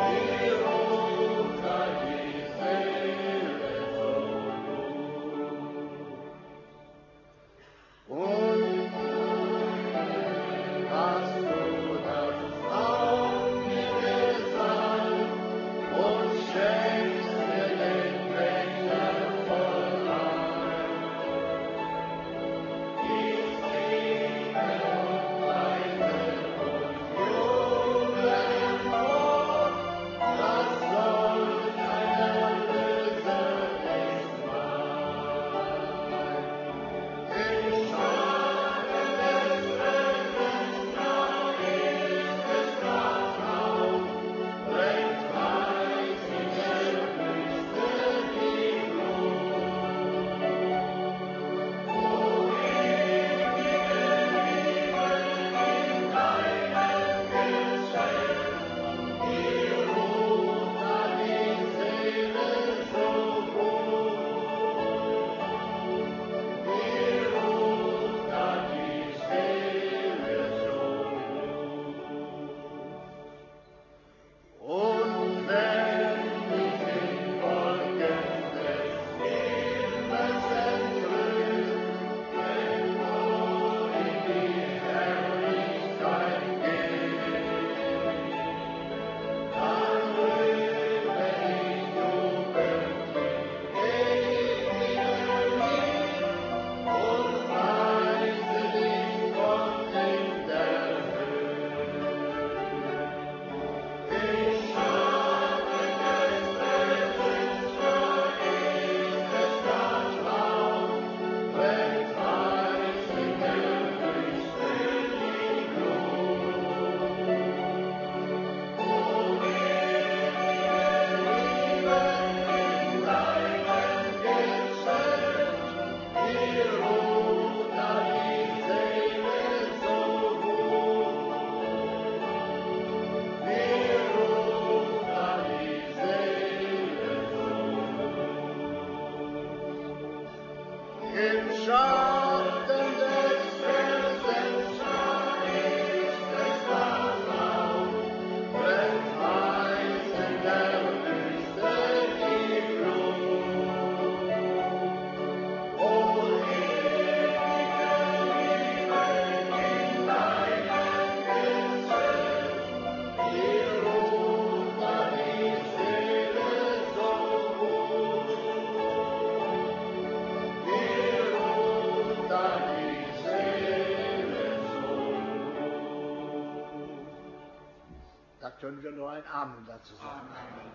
Können wir nur ein Amen dazu sagen.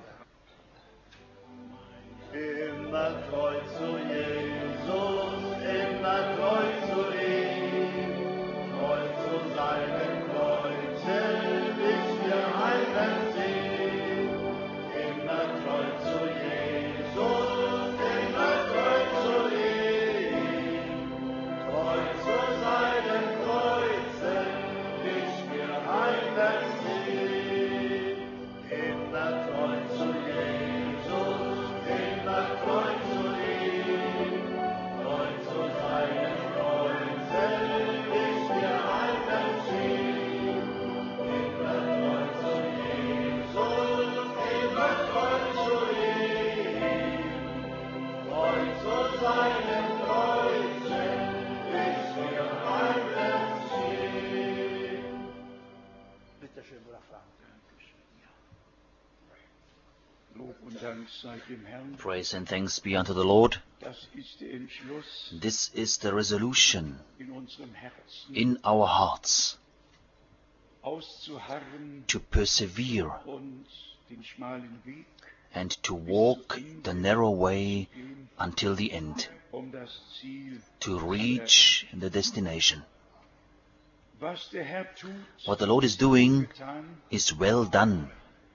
Immer treu zu Jesus, immer treu zu ihm, treu zu seinem Kreuze, bis wir heimern sind. Immer treu zu Jesus, immer treu zu ihm, treu zu seinem Kreuze, bis wir heimern sind. Immer treu zu Jesus, immer treu zu ihm, treu zu seinem Kreuze, bis wir heimern sind. Immer treu zu Jesus, immer treu zu ihm, treu zu seinem Kreuze, bis wir heimern sind. Bitte schön, Bruder Frank. Praise and thanks be unto the Lord. This is the resolution in our hearts to persevere and to walk the narrow way until the end, to reach the destination. What the Lord is doing is well done.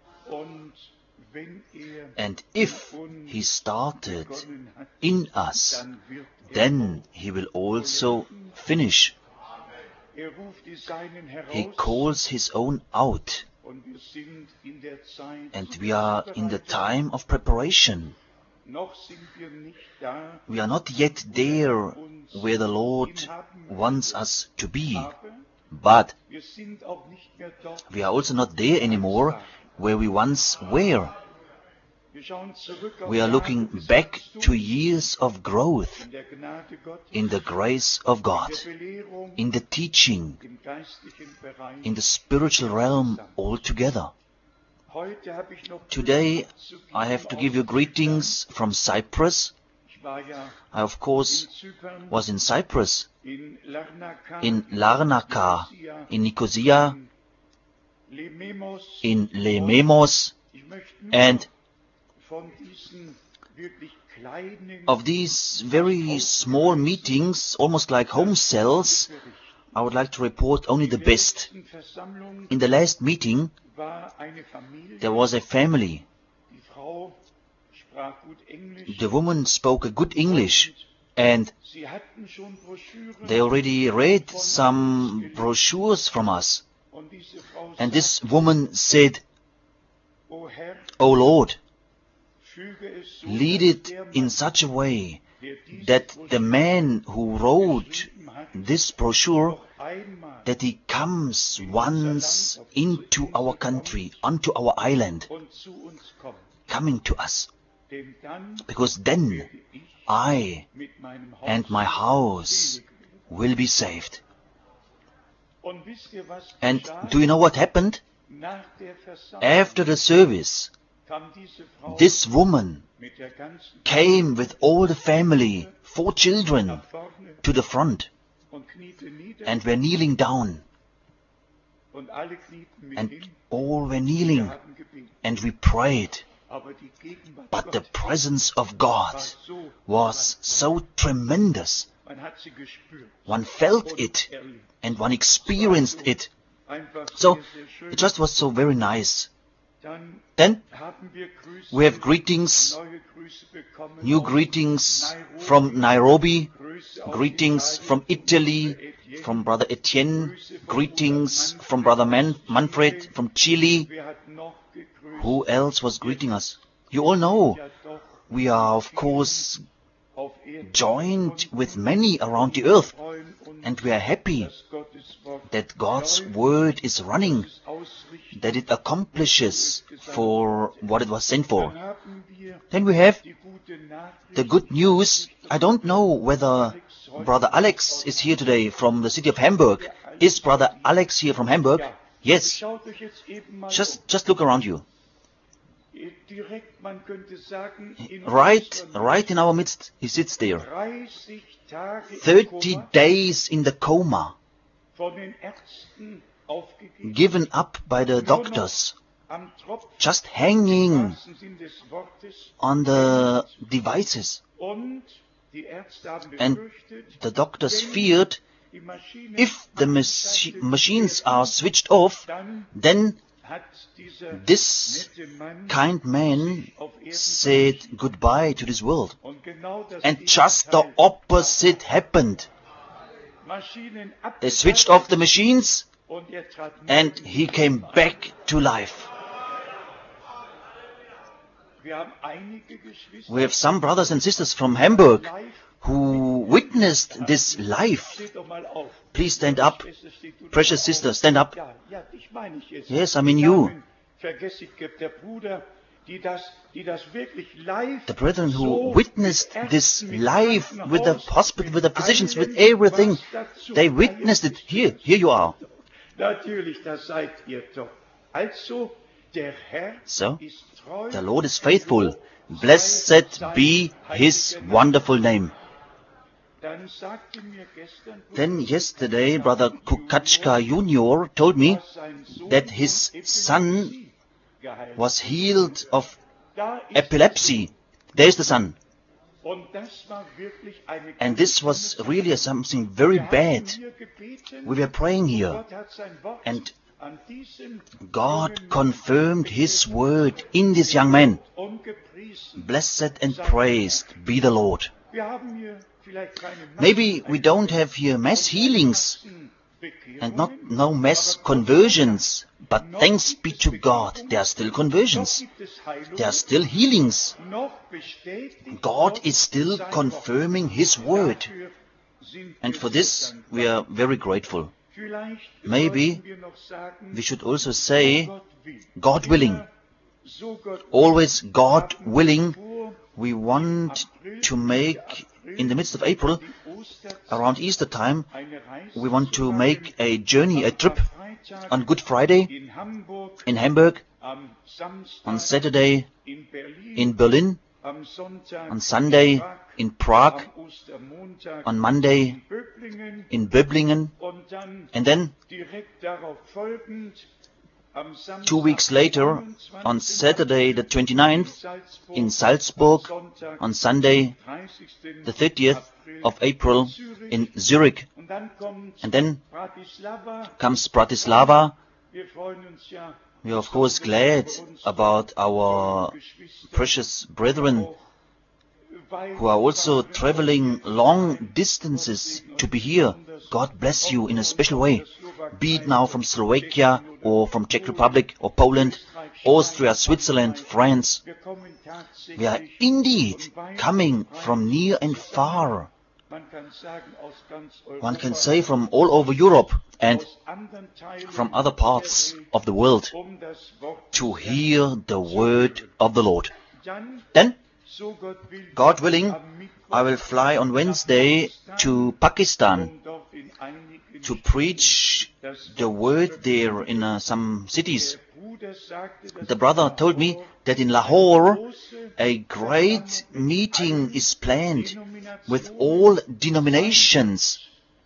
And if He started in us, then He will also finish. He calls His own out, and we are in the time of preparation. We are not yet there where the Lord wants us to be, but we are also not there anymore where we once were. We are looking back to years of growth in the grace of God, in the teaching, in the spiritual realm altogether. Today I have to give you greetings from Cyprus. I, of course, was in Cyprus, in Larnaca, in Nicosia, in Lememos, and of these very small meetings, almost like home cells, I would like to report only the best. In the last meeting, there was a family. The woman spoke a good English, and they already read some brochures from us. And this woman said, "O Lord, lead it in such a way that the man who wrote this brochure, that he comes once into our country, onto our island, coming to us. Because then I and my house will be saved." And do you know what happened? After the service, this woman came with all the family, 4 children, to the front and were kneeling down. And all were kneeling, and we prayed. But the presence of God was so tremendous. One felt it, and one experienced it. So it just was so very nice. Then we have greetings, new greetings from Nairobi, greetings from Italy, from Brother Etienne, greetings from Brother Manfred from Chile. Who else was greeting us? You all know. We are, of course, joined with many around the earth, and we are happy that God's word is running, that it accomplishes for what it was sent for. Then we have the good news. I don't know whether Brother Alex is here today from the city of Hamburg. Is Brother Alex here from Hamburg? Yes. Just look around you. Right in our midst, he sits there. 30 days in the coma, given up by the doctors, just hanging on the devices. And the doctors feared, if the machines are switched off, then this kind man said goodbye to this world. And just the opposite happened. They switched off the machines, and he came back to life. We have some brothers and sisters from Hamburg who witnessed this life. Please stand up. Precious sister, stand up. Yes, I mean you. The brethren who witnessed this life with the hospital, with the physicians, with everything, they witnessed it. Here you are. So, the Lord is faithful. Blessed be His wonderful name. Then yesterday, Brother Kukachka Junior told me that his son was healed of epilepsy. There's the son. And this was really something very bad. We were praying here, and God confirmed His word in this young man. Blessed and praised be the Lord. Maybe we don't have here mass healings and no mass conversions, but thanks be to God, there are still conversions, there are still healings. God is still confirming His word, and for this we are very grateful. Maybe we should also say, God willing. Always God willing, we want to make, in the midst of April, around Easter time, we want to make a journey, a trip on Good Friday in Hamburg, on Saturday in Berlin, on Sunday in Prague, on Monday in Böblingen, and then 2 weeks later, on Saturday the 29th, in Salzburg, on Sunday the 30th of April in Zurich. And then comes Bratislava. We are of course glad about our precious brethren who are also traveling long distances to be here. God bless you in a special way. Be it now from Slovakia or from Czech Republic or Poland, Austria, Switzerland, France. We are indeed coming from near and far. One can say from all over Europe and from other parts of the world to hear the word of the Lord. Then, God willing, I will fly on Wednesday to Pakistan to preach the word there in some cities. The brother told me that in Lahore a great meeting is planned with all denominations.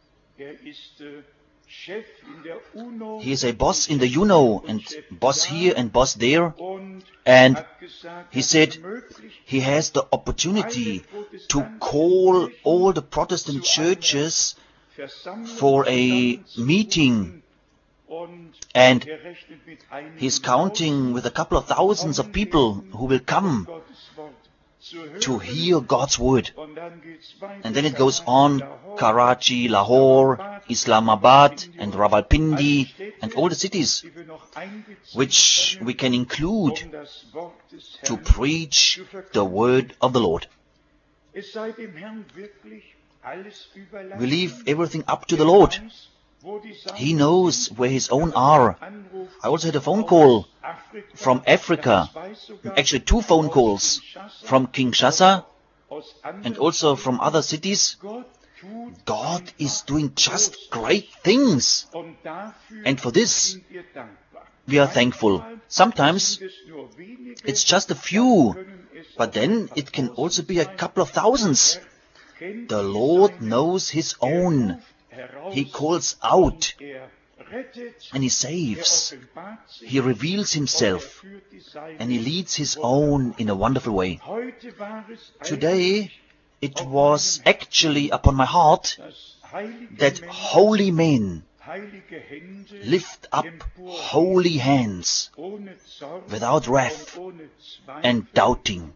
He is a boss in the UNO and boss here and boss there. And he said he has the opportunity to call all the Protestant churches for a meeting, and he's counting with a couple of thousands of people who will come to hear God's word. And then it goes on, Karachi, Lahore, Islamabad and Rawalpindi and all the cities which we can include to preach the word of the Lord. We leave everything up to the Lord. He knows where his own are. I also had a phone call from Africa, actually 2 phone calls, from Kinshasa and also from other cities. God is doing just great things, and for this we are thankful. Sometimes it's just a few, but then it can also be a couple of thousands. The Lord knows his own. He calls out and he saves. He reveals himself and he leads his own in a wonderful way. Today it was actually upon my heart that holy men lift up holy hands without wrath and doubting,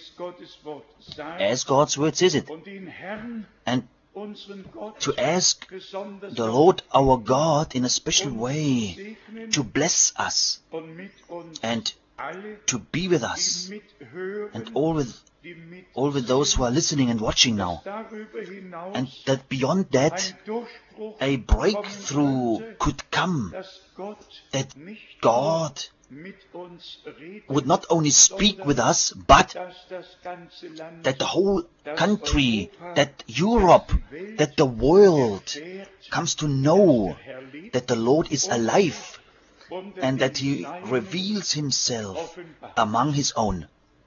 as God's word says it, and to ask the Lord our God in a special way to bless us and to be with us and all with those who are listening and watching now, and that beyond that a breakthrough could come, that God would not only speak with us, but that the whole country, that Europe, that the world comes to know that the Lord is alive and that he reveals himself among his own.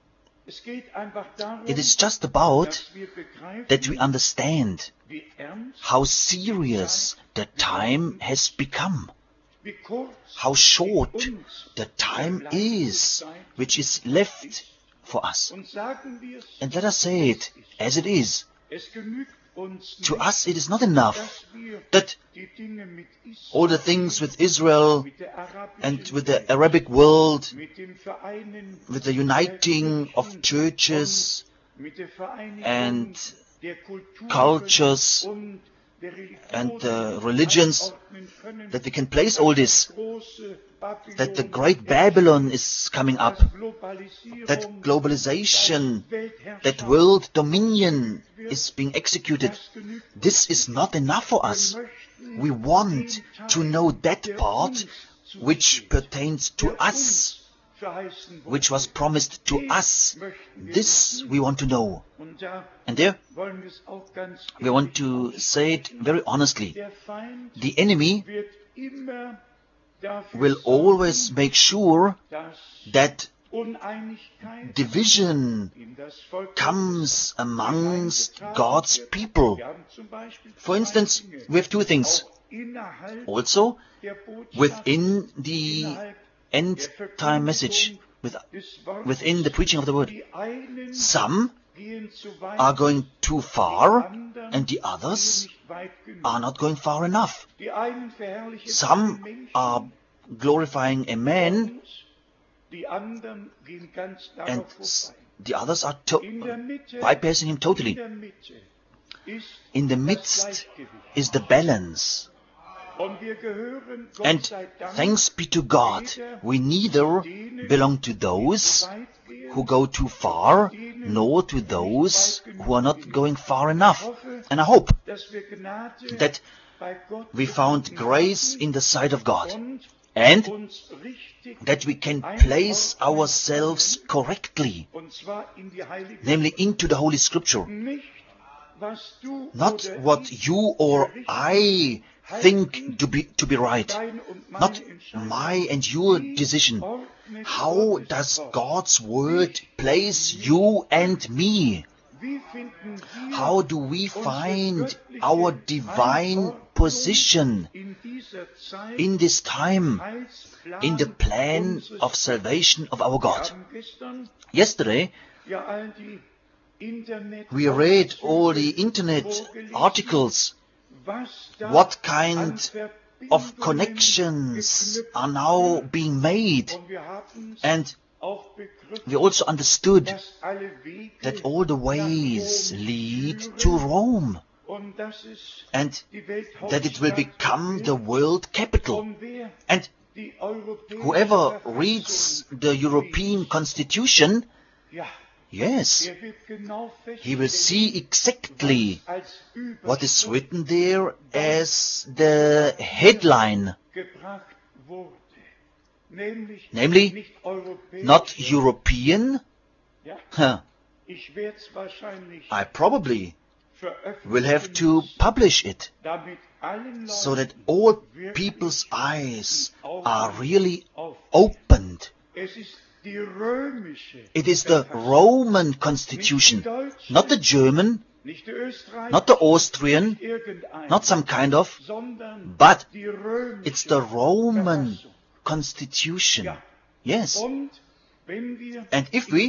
It is just about that we understand how serious the time has become, how short the time is which is left for us. And let us say it as it is. To us it is not enough that all the things with Israel and with the Arabic world, with the uniting of churches and cultures and religions, that we can place all this, that the great Babylon is coming up, that globalization, that world dominion is being executed. This is not enough for us. we want to know that part which pertains to us, which was promised to us. This we want to know. And there, we want to say it very honestly. The enemy will always make sure that division comes amongst God's people. For instance, we have two things. Also, within the end-time message, within the preaching of the word, some are going too far and the others are not going far enough. Some are glorifying a man and the others are bypassing him totally. In the midst is the balance. And thanks be to God, we neither belong to those who go too far, nor to those who are not going far enough. And I hope that we found grace in the sight of God, and that we can place ourselves correctly, namely into the Holy Scripture. Not what you or I think to be right, not my and your decision. How does God's Word place you and me? How do we find our divine position in this time, in the plan of salvation of our God? Yesterday, we read all the internet articles. What kind of connections are now being made? And we also understood that all the ways lead to Rome, and that it will become the world capital. And whoever reads the European Constitution, yes, he will see exactly what is written there as the headline. Namely, not European. I probably will have to publish it so that all people's eyes are really opened. It is the Roman Constitution, not the German, not the Austrian, not some kind of, but it's the Roman Constitution. Yes. And if we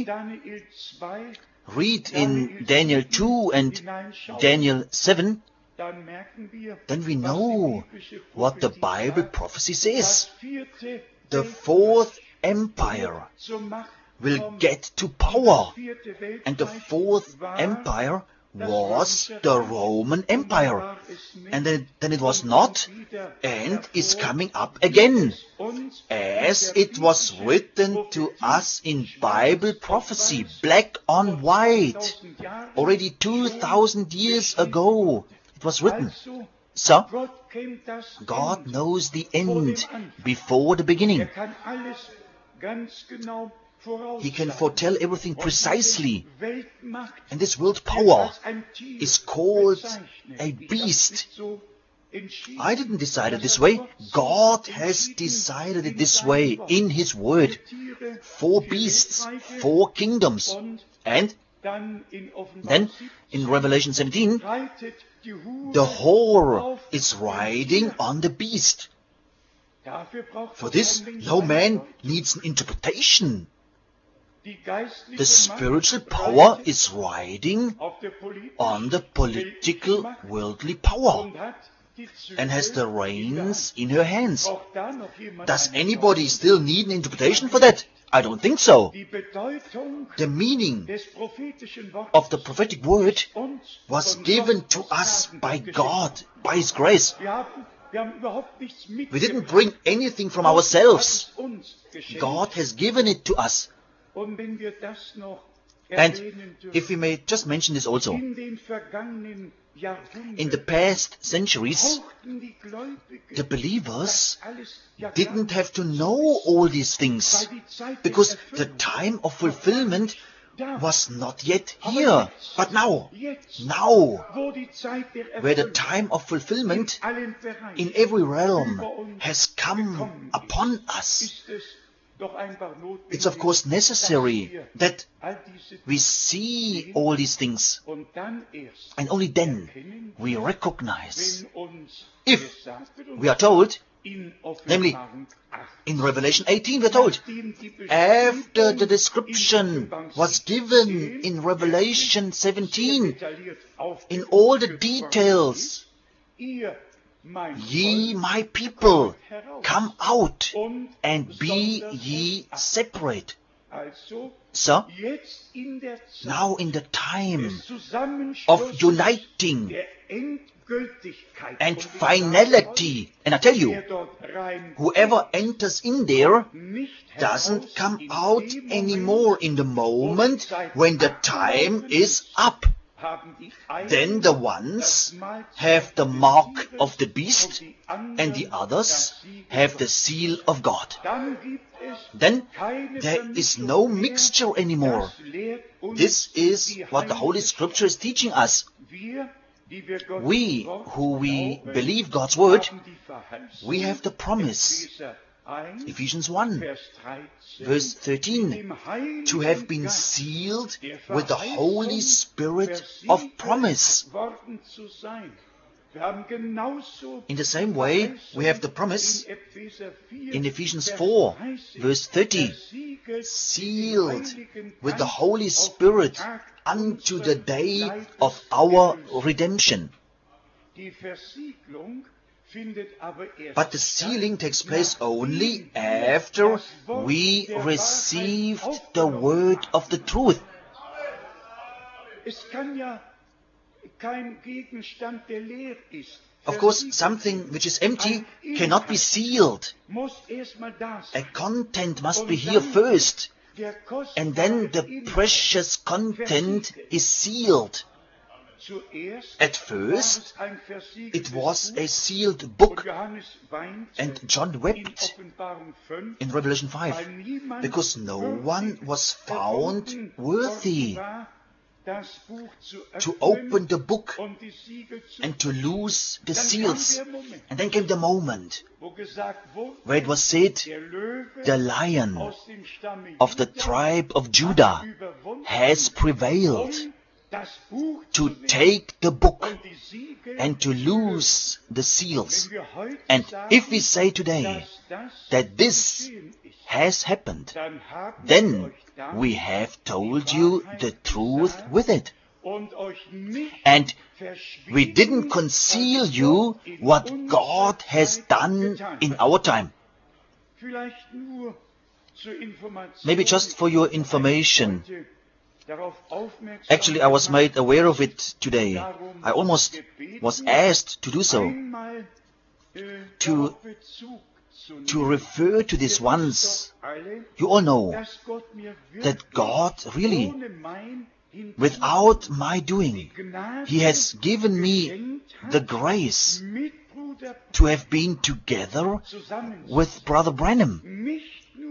read in Daniel 2 and Daniel 7, then we know what the Bible prophecy says. The fourth empire will get to power, and the fourth empire was the Roman Empire, and then it was not, and is coming up again, as it was written to us in Bible prophecy, black on white, already 2,000 years ago it was written. So, God knows the end before the beginning. He can foretell everything precisely. And this world power is called a beast. I didn't decide it this way. God has decided it this way in His Word. 4 beasts, 4 kingdoms. And then in Revelation 17, the whore is riding on the beast. For this, no man needs an interpretation. The spiritual power is riding on the political, worldly power and has the reins in her hands. Does anybody still need an interpretation for that? I don't think so. The meaning of the prophetic word was given to us by God, by His grace. We didn't bring anything from ourselves. God has given it to us. And if we may just mention this also, In the past centuries, the believers didn't have to know all these things, because the time of fulfillment was not yet here. But now, where the time of fulfillment in every realm has come upon us, it's of course necessary that we see all these things, and only then we recognize. If we are told, namely in Revelation 18 we are told, after the description was given in Revelation 17, in all the details, ye my people, come out and be ye separate. So, now in the time of uniting and finality, and I tell you, whoever enters in there doesn't come out anymore in the moment when the time is up. Then the ones have the mark of the beast, and the others have the seal of God. Then there is no mixture anymore. This is what the Holy Scripture is teaching us. We who believe God's Word, we have the promise. Ephesians 1, verse 13, to have been sealed with the Holy Spirit of promise. In the same way, we have the promise in Ephesians 4, verse 30, sealed with the Holy Spirit unto the day of our redemption. But the sealing takes place only after we received the word of the truth. Of course, something which is empty cannot be sealed. A content must be here first, and then the precious content is sealed. At first, it was a sealed book, and John wept in Revelation 5, because no one was found worthy to open the book and to loose the seals. And then came the moment where it was said, the Lion of the tribe of Judah has prevailed to take the book and to loose the seals. And if we say today that this has happened, then we have told you the truth with it. And we didn't conceal you what God has done in our time. Maybe just for your information. Actually, I was made aware of it today. I almost was asked to do so. To refer to this once. You all know that God really, without my doing, He has given me the grace to have been together with Brother Branham.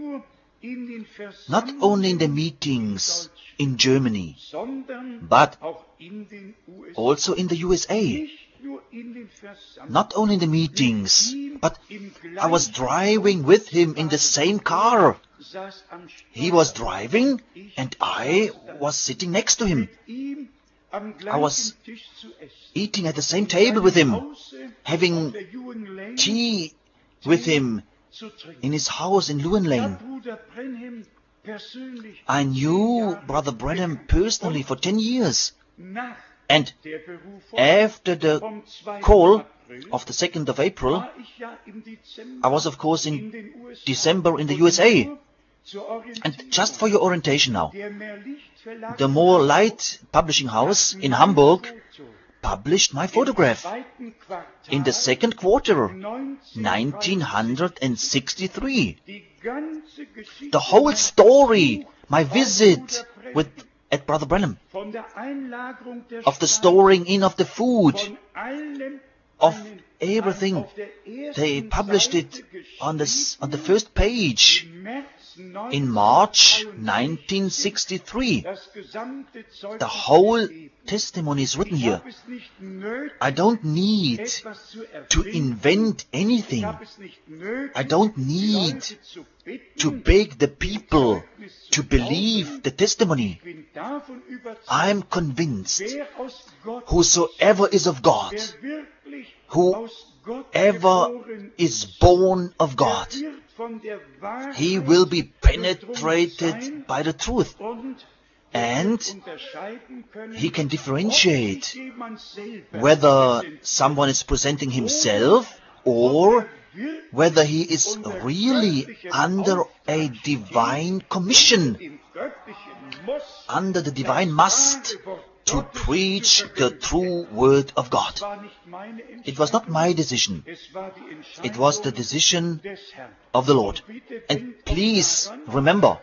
Not only in the meetings in Germany, but also in the USA. Not only in the meetings, but I was driving with him in the same car. He was driving and I was sitting next to him. I was eating at the same table with him, having tea with him in his house in Lewin Lane. I knew Brother Branham personally for 10 years. And after the call of the 2nd of April, I was of course in December in the USA. And just for your orientation now, the More Light Publishing House in Hamburg published my photograph in the second quarter, 1963. The whole story, my visit at Brother Branham, of the storing in of the food, of everything. They published it on the first page in March 1963. The whole testimony is written here. I don't need to invent anything. I don't need to beg the people to believe the testimony. I'm convinced whosoever is of God, whoever is born of God, he will be penetrated by the truth. And he can differentiate whether someone is presenting himself or whether he is really under a divine commission, under the divine must to preach the true word of God. It was not my decision. It was the decision of the Lord. And please remember,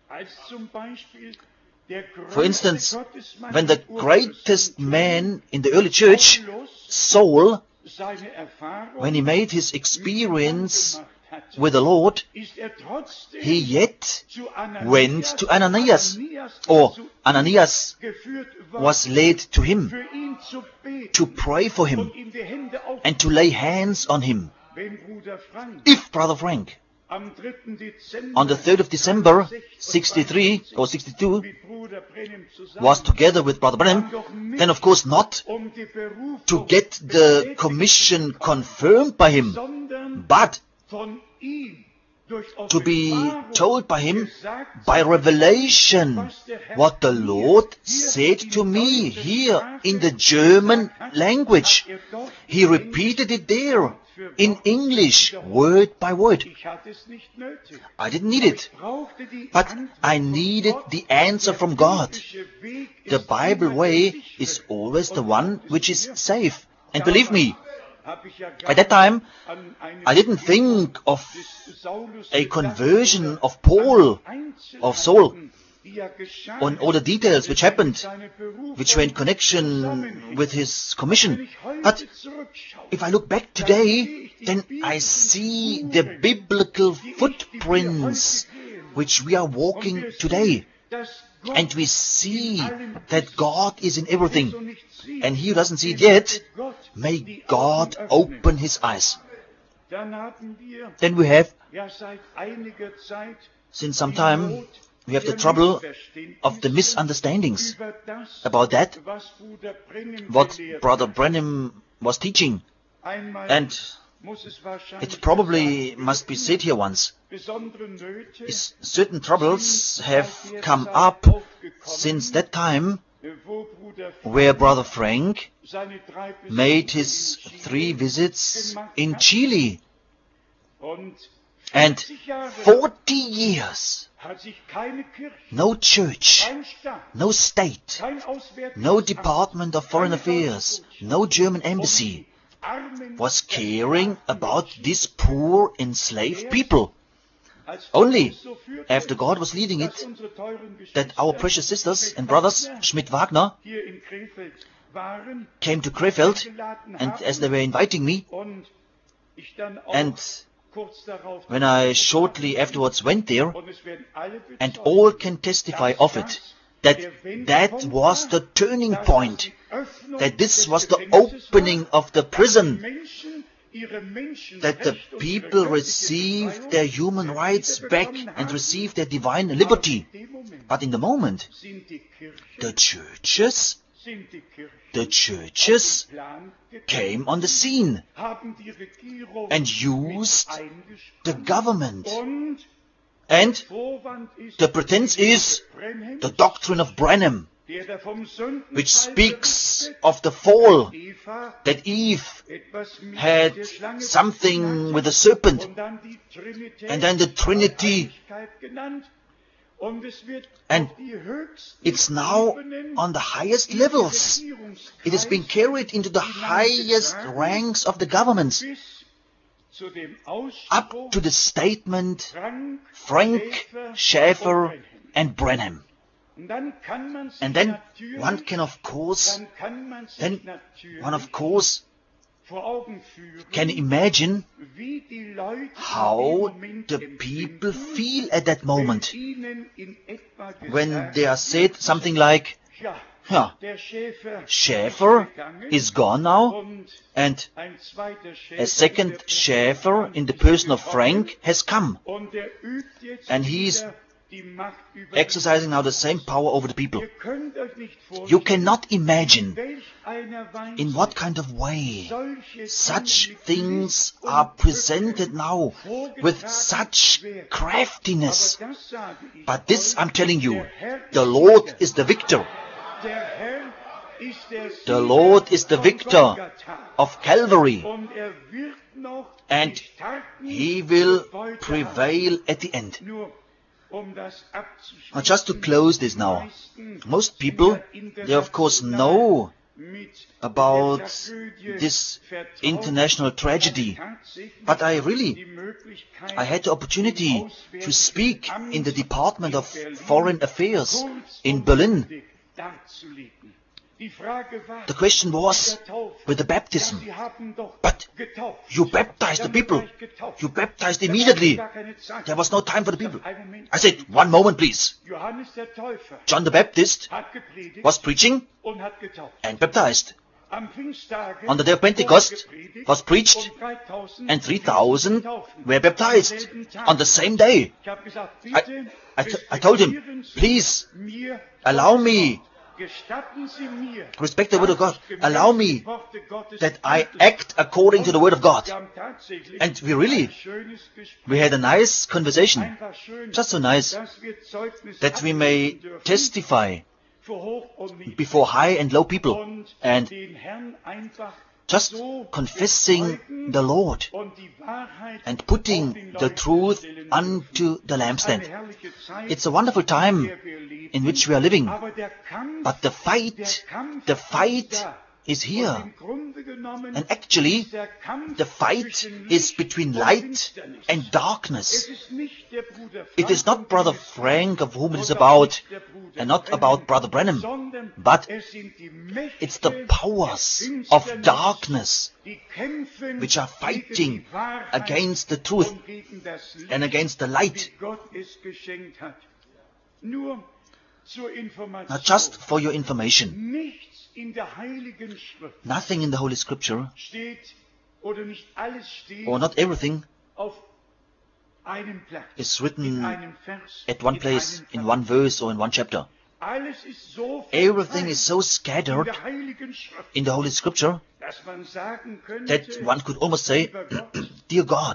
for instance, when the greatest man in the early church, Saul, when he made his experience with the Lord, he yet went to Ananias, or Ananias was led to him to pray for him and to lay hands on him. If Brother Frank on the 3rd of December 63 or 62 was together with Brother Branham, then of course not to get the commission confirmed by him, but to be told by him by revelation what the Lord said to me here in the German language. He repeated it there in English, word by word. I didn't need it, but I needed the answer from God. The Bible way is always the one which is safe. And believe me, at that time, I didn't think of a conversion of Saul, on all the details which happened, which were in connection with his commission. But if I look back today, then I see the biblical footprints which we are walking today. And we see that God is in everything. And he who doesn't see it yet, may God open his eyes. Then we have, since some time, we have the trouble of the misunderstandings about that, what Brother Branham was teaching. And it probably must be said here once. Certain troubles have come up since that time where Brother Frank made his 3 visits in Chile. And 40 years, no church, no state, no Department of Foreign Affairs, no German embassy was caring about these poor enslaved people. Only after God was leading it, that our precious sisters and brothers, Schmidt-Wagner, came to Krefeld, and as they were inviting me, and when I shortly afterwards went there, and all can testify of it, that was the turning point, that this was the opening of the prison, that the people received their human rights back and received their divine liberty. But in the moment, the churches came on the scene and used the government. And the pretense is the doctrine of Branham, which speaks of the fall, that Eve had something with the serpent, and then the Trinity. And it's now on the highest levels. It has been carried into the highest ranks of the governments, up to the statement Frank, Schaeffer and Branham. And then one can of course can imagine how the people feel at that moment when they are said something like, yeah, Schäfer is gone now, and a second Schäfer in the person of Frank has come, and he's exercising now the same power over the people. You cannot imagine in what kind of way such things are presented now with such craftiness. But this, I'm telling you, the Lord is the victor. The Lord is the victor of Calvary, and He will prevail at the end. Now, just to close this now, most people, they of course know about this international tragedy, but I had the opportunity to speak in the Department of Foreign Affairs in Berlin. The question was with the baptism. But you baptized the people. You baptized immediately. There was no time for the people. I said, one moment please. John the Baptist was preaching and baptized. On the day of Pentecost was preached and 3,000 were baptized on the same day. I told him, please allow me, respect the word of God, allow me that I act according to the word of God. And we had a nice conversation, just so nice, that we may testify before high and low people, and just confessing the Lord and putting the truth unto the lampstand. It's a wonderful time in which we are living, but the fight is here. And actually, the fight is between light and darkness. It is not Brother Frank of whom it is about, and not about Brother Branham, but it's the powers of darkness which are fighting against the truth and against the light. Now, just for your information, nothing in the Holy Scripture, or not everything, is written at one place, in one verse or in one chapter. Everything is so scattered in the Holy Scripture that one could almost say, dear God,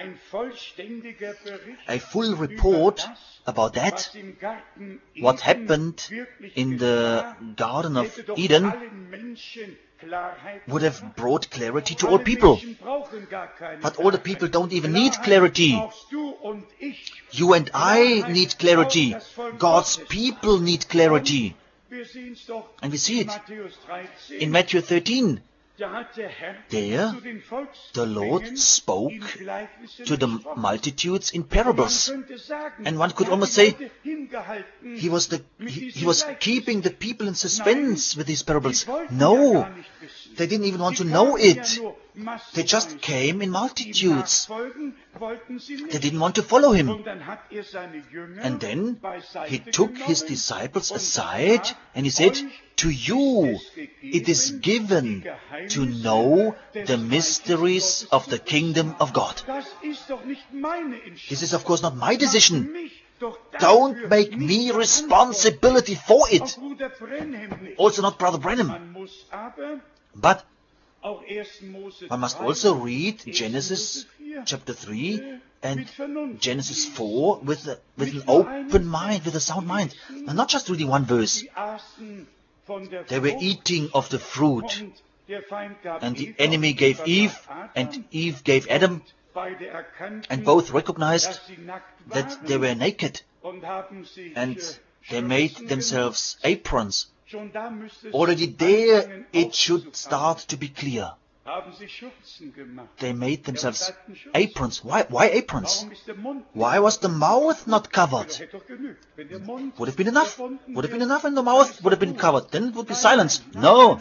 a full report about that, what happened in the Garden of Eden, would have brought clarity to all people. But all the people don't even need clarity. You and I need clarity. God's people need clarity. And we see it in Matthew 13. There, the Lord spoke to the multitudes in parables. And one could almost say, he was keeping the people in suspense with these parables. No, they didn't even want to know it. They just came in multitudes. They didn't want to follow him. And then he took his disciples aside and he said, to you it is given to know the mysteries of the kingdom of God. This is of course not my decision. Don't make me responsibility for it. Also not Brother Branham. But one must also read Genesis chapter 3 and Genesis 4 with an open mind, with a sound mind. And not just reading one verse. They were eating of the fruit. And the enemy gave Eve, and Eve gave Adam. And both recognized that they were naked. And they made themselves aprons. Already there it should start to be clear. They made themselves aprons. Why aprons? Why was the mouth not covered? Would have been enough. Would have been enough and the mouth would have been covered. Then it would be silence. No.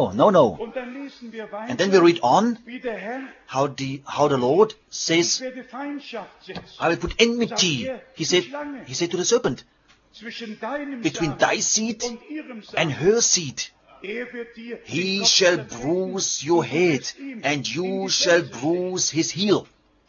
And then we read on how the Lord says, I will put enmity, he said to the serpent, between thy seed and her seed. He shall bruise your head, and you shall bruise his heel.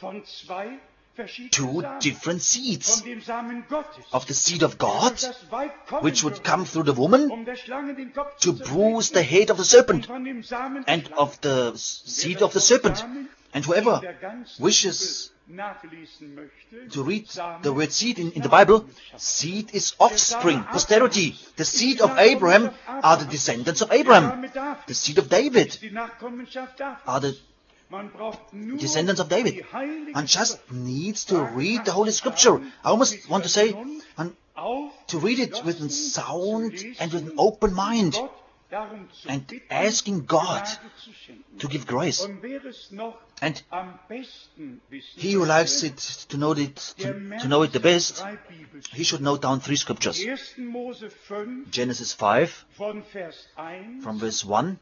Two different seeds. Of the seed of God, which would come through the woman to bruise the head of the serpent, and of the seed of the serpent. And whoever wishes to read the word seed in the Bible, seed is offspring, posterity. The seed of Abraham are the descendants of Abraham. The seed of David are the descendants of David. One just needs to read the Holy Scripture. I almost want to say, to read it with a sound and with an open mind, and asking God to give grace. And he who likes it to know it the best, he should note down 3 scriptures. Genesis 5, from verse 1.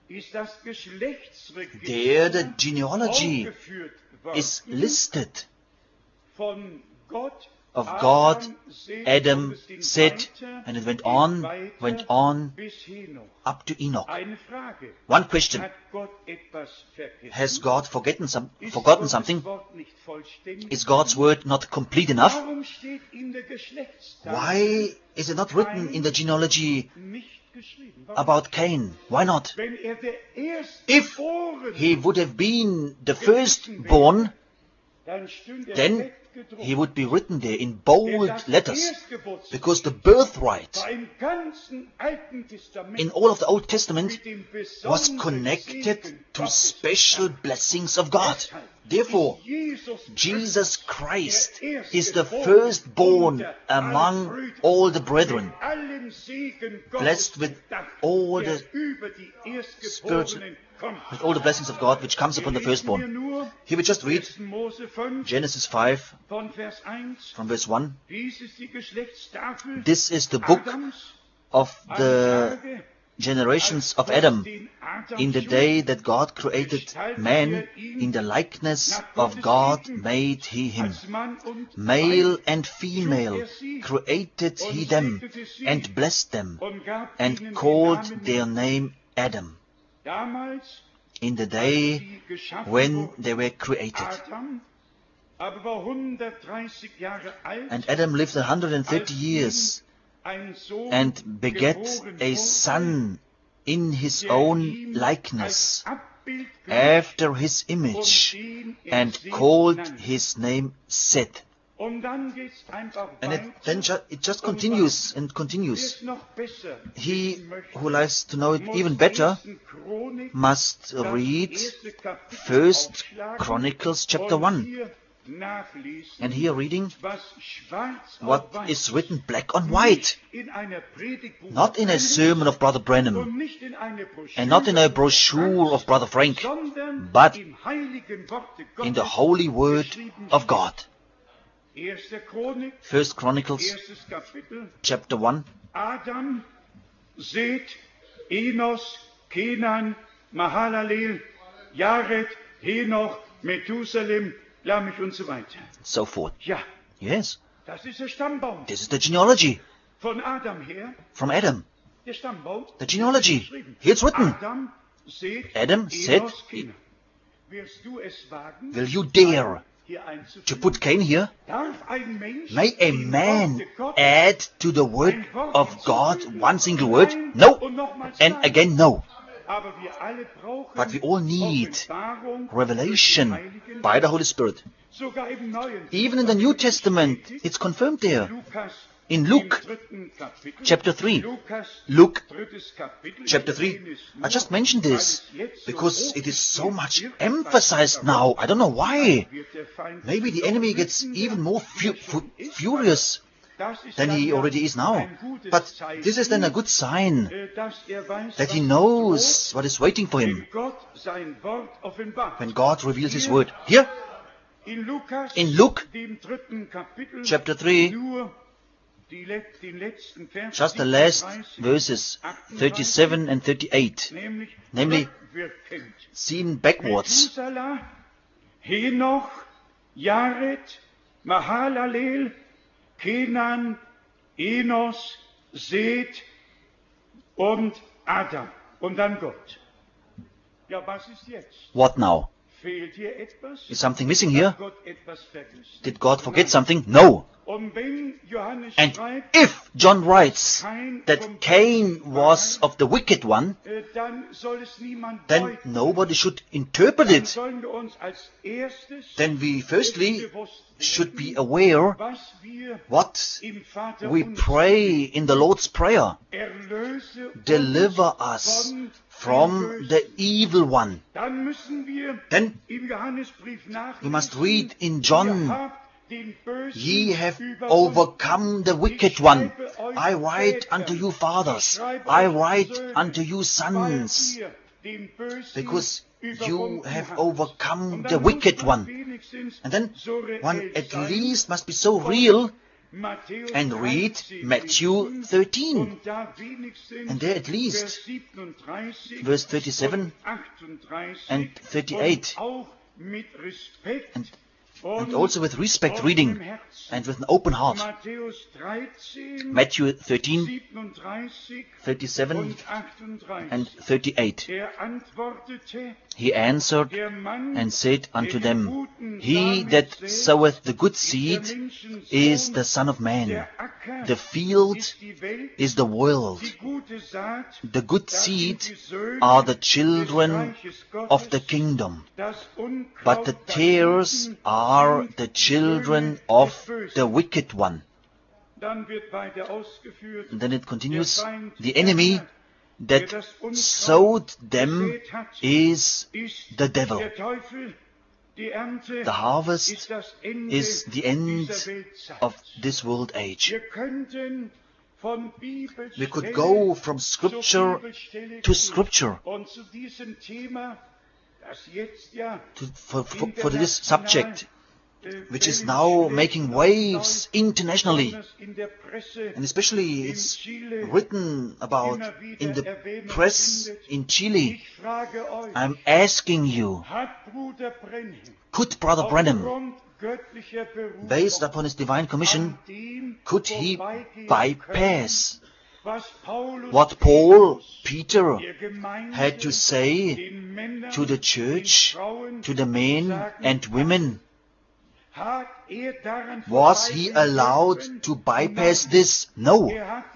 There the genealogy is listed. Of God, Adam said, and it went on, up to Enoch. One question. Has God forgotten something? Is God's word not complete enough? Why is it not written in the genealogy about Cain? Why not? If he would have been the firstborn, then he would be written there in bold letters, because the birthright in all of the Old Testament was connected to special blessings of God. Therefore, Jesus Christ is the firstborn among all the brethren, blessed with all the spiritual, with all the blessings of God which comes upon the firstborn. Here we just read Genesis 5 from verse 1. This is the book of the generations of Adam. In the day that God created man, in the likeness of God made he him. Male and female created he them, and blessed them, and called their name Adam, in the day when they were created. And Adam lived 130 years, and begat a son in his own likeness, after his image, and called his name Seth. And it just continues and continues. He who likes to know it even better must read 1 Chronicles chapter 1. And here reading what is written black on white, not in a sermon of Brother Branham, and not in a brochure of Brother Frank, but in the holy word of God. 1 Chronicles chapter 1. Adam, Seth, Enos, Kenan, Mahalalel, Jared, Henoch, Methusalem, Lamech und so weiter. So forth. Ja. Yes. Das ist der Stammbaum. This is the genealogy. Von Adam her. From Adam. Der Stammbaum. The genealogy. Here it's written. Adam, Seth, Kenan. Wirst du es wagen, will you dare to put Cain here? May a man add to the word of God one single word? No. And again, no. But we all need revelation by the Holy Spirit. Even in the New Testament, it's confirmed there. In Luke chapter 3. Luke chapter 3. I just mentioned this because it is so much emphasized now. I don't know why. Maybe the enemy gets even more furious than he already is now. But this is then a good sign that he knows what is waiting for him when God reveals his word. Here, in Luke, chapter 3, just the last verses, 37 and 38, namely, seen backwards. Henoch, Jared, Mahalalel, Kenan, Enos, Seth und Adam. Und dann Gott. Ja, was ist jetzt? What now? Fehlt hier etwas? Is something missing here? Hat Gott etwas vergessen? Did God forget something? No. Und wenn Johannes And schreibt, if John writes that Cain was of the wicked one, dann soll es niemand then deuten. nobody should interpret Dann it. sollen wir uns als erstes Then we firstly bewusst should be aware was wir what im Vater we uns pray in the Lord's Prayer. erlöse uns Deliver us von from dem Bösen. the evil one. Dann müssen wir Then im Johannesbrief nachlesen. we must read in Ihr John, habt den Bösen ye have überwunden. overcome the wicked one. I write unto you fathers, I write unto you sons, because you have overcome the wicked one. And then one at least must be so real and read Matthew 13. And there at least verse 37 and 38. And also with respect reading and with an open heart. Matthew 13, 37 and 38. He answered and said unto them, He that soweth the good seed is the Son of Man. The field is the world. The good seed are the children of the kingdom. But the tares are the children of the wicked one. And then it continues, the enemy that sowed them is the devil. The harvest is the end of this world age. We could go from scripture to scripture for this subject, which is now making waves internationally, and especially it's written about in the press in Chile. I'm asking you, could Brother Branham, based upon his divine commission, could he bypass what Paul, Peter had to say to the church, to the men and women? Was he allowed to bypass this? No.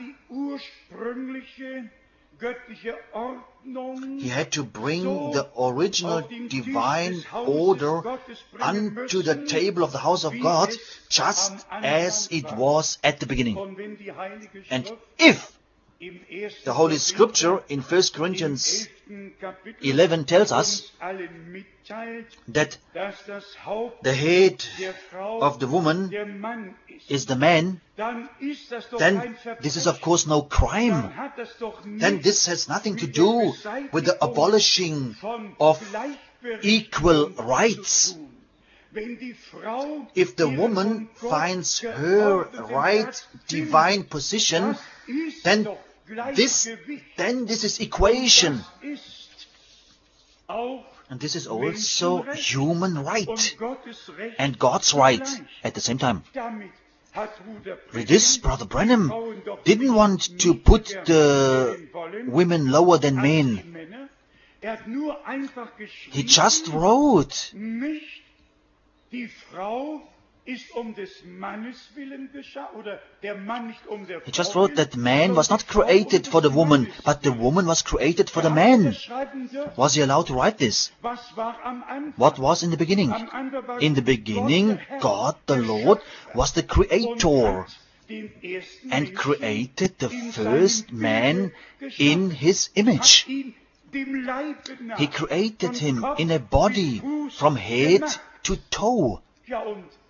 He had to bring the original divine order unto the table of the house of God, just as it was at the beginning. And if the Holy Scripture in 1 Corinthians 11 tells us that the head of the woman is the man, then this is of course no crime. Then this has nothing to do with the abolishing of equal rights. If the woman finds her right divine position, then this is equation. And this is also human right and God's right at the same time. With this, Brother Branham didn't want to put the women lower than men. He just wrote, he just wrote that man was not created for the woman, but the woman was created for the man. Was he allowed to write this? What was in the beginning? In the beginning, God the Lord was the creator and created the first man in his image. He created him in a body from head to toe.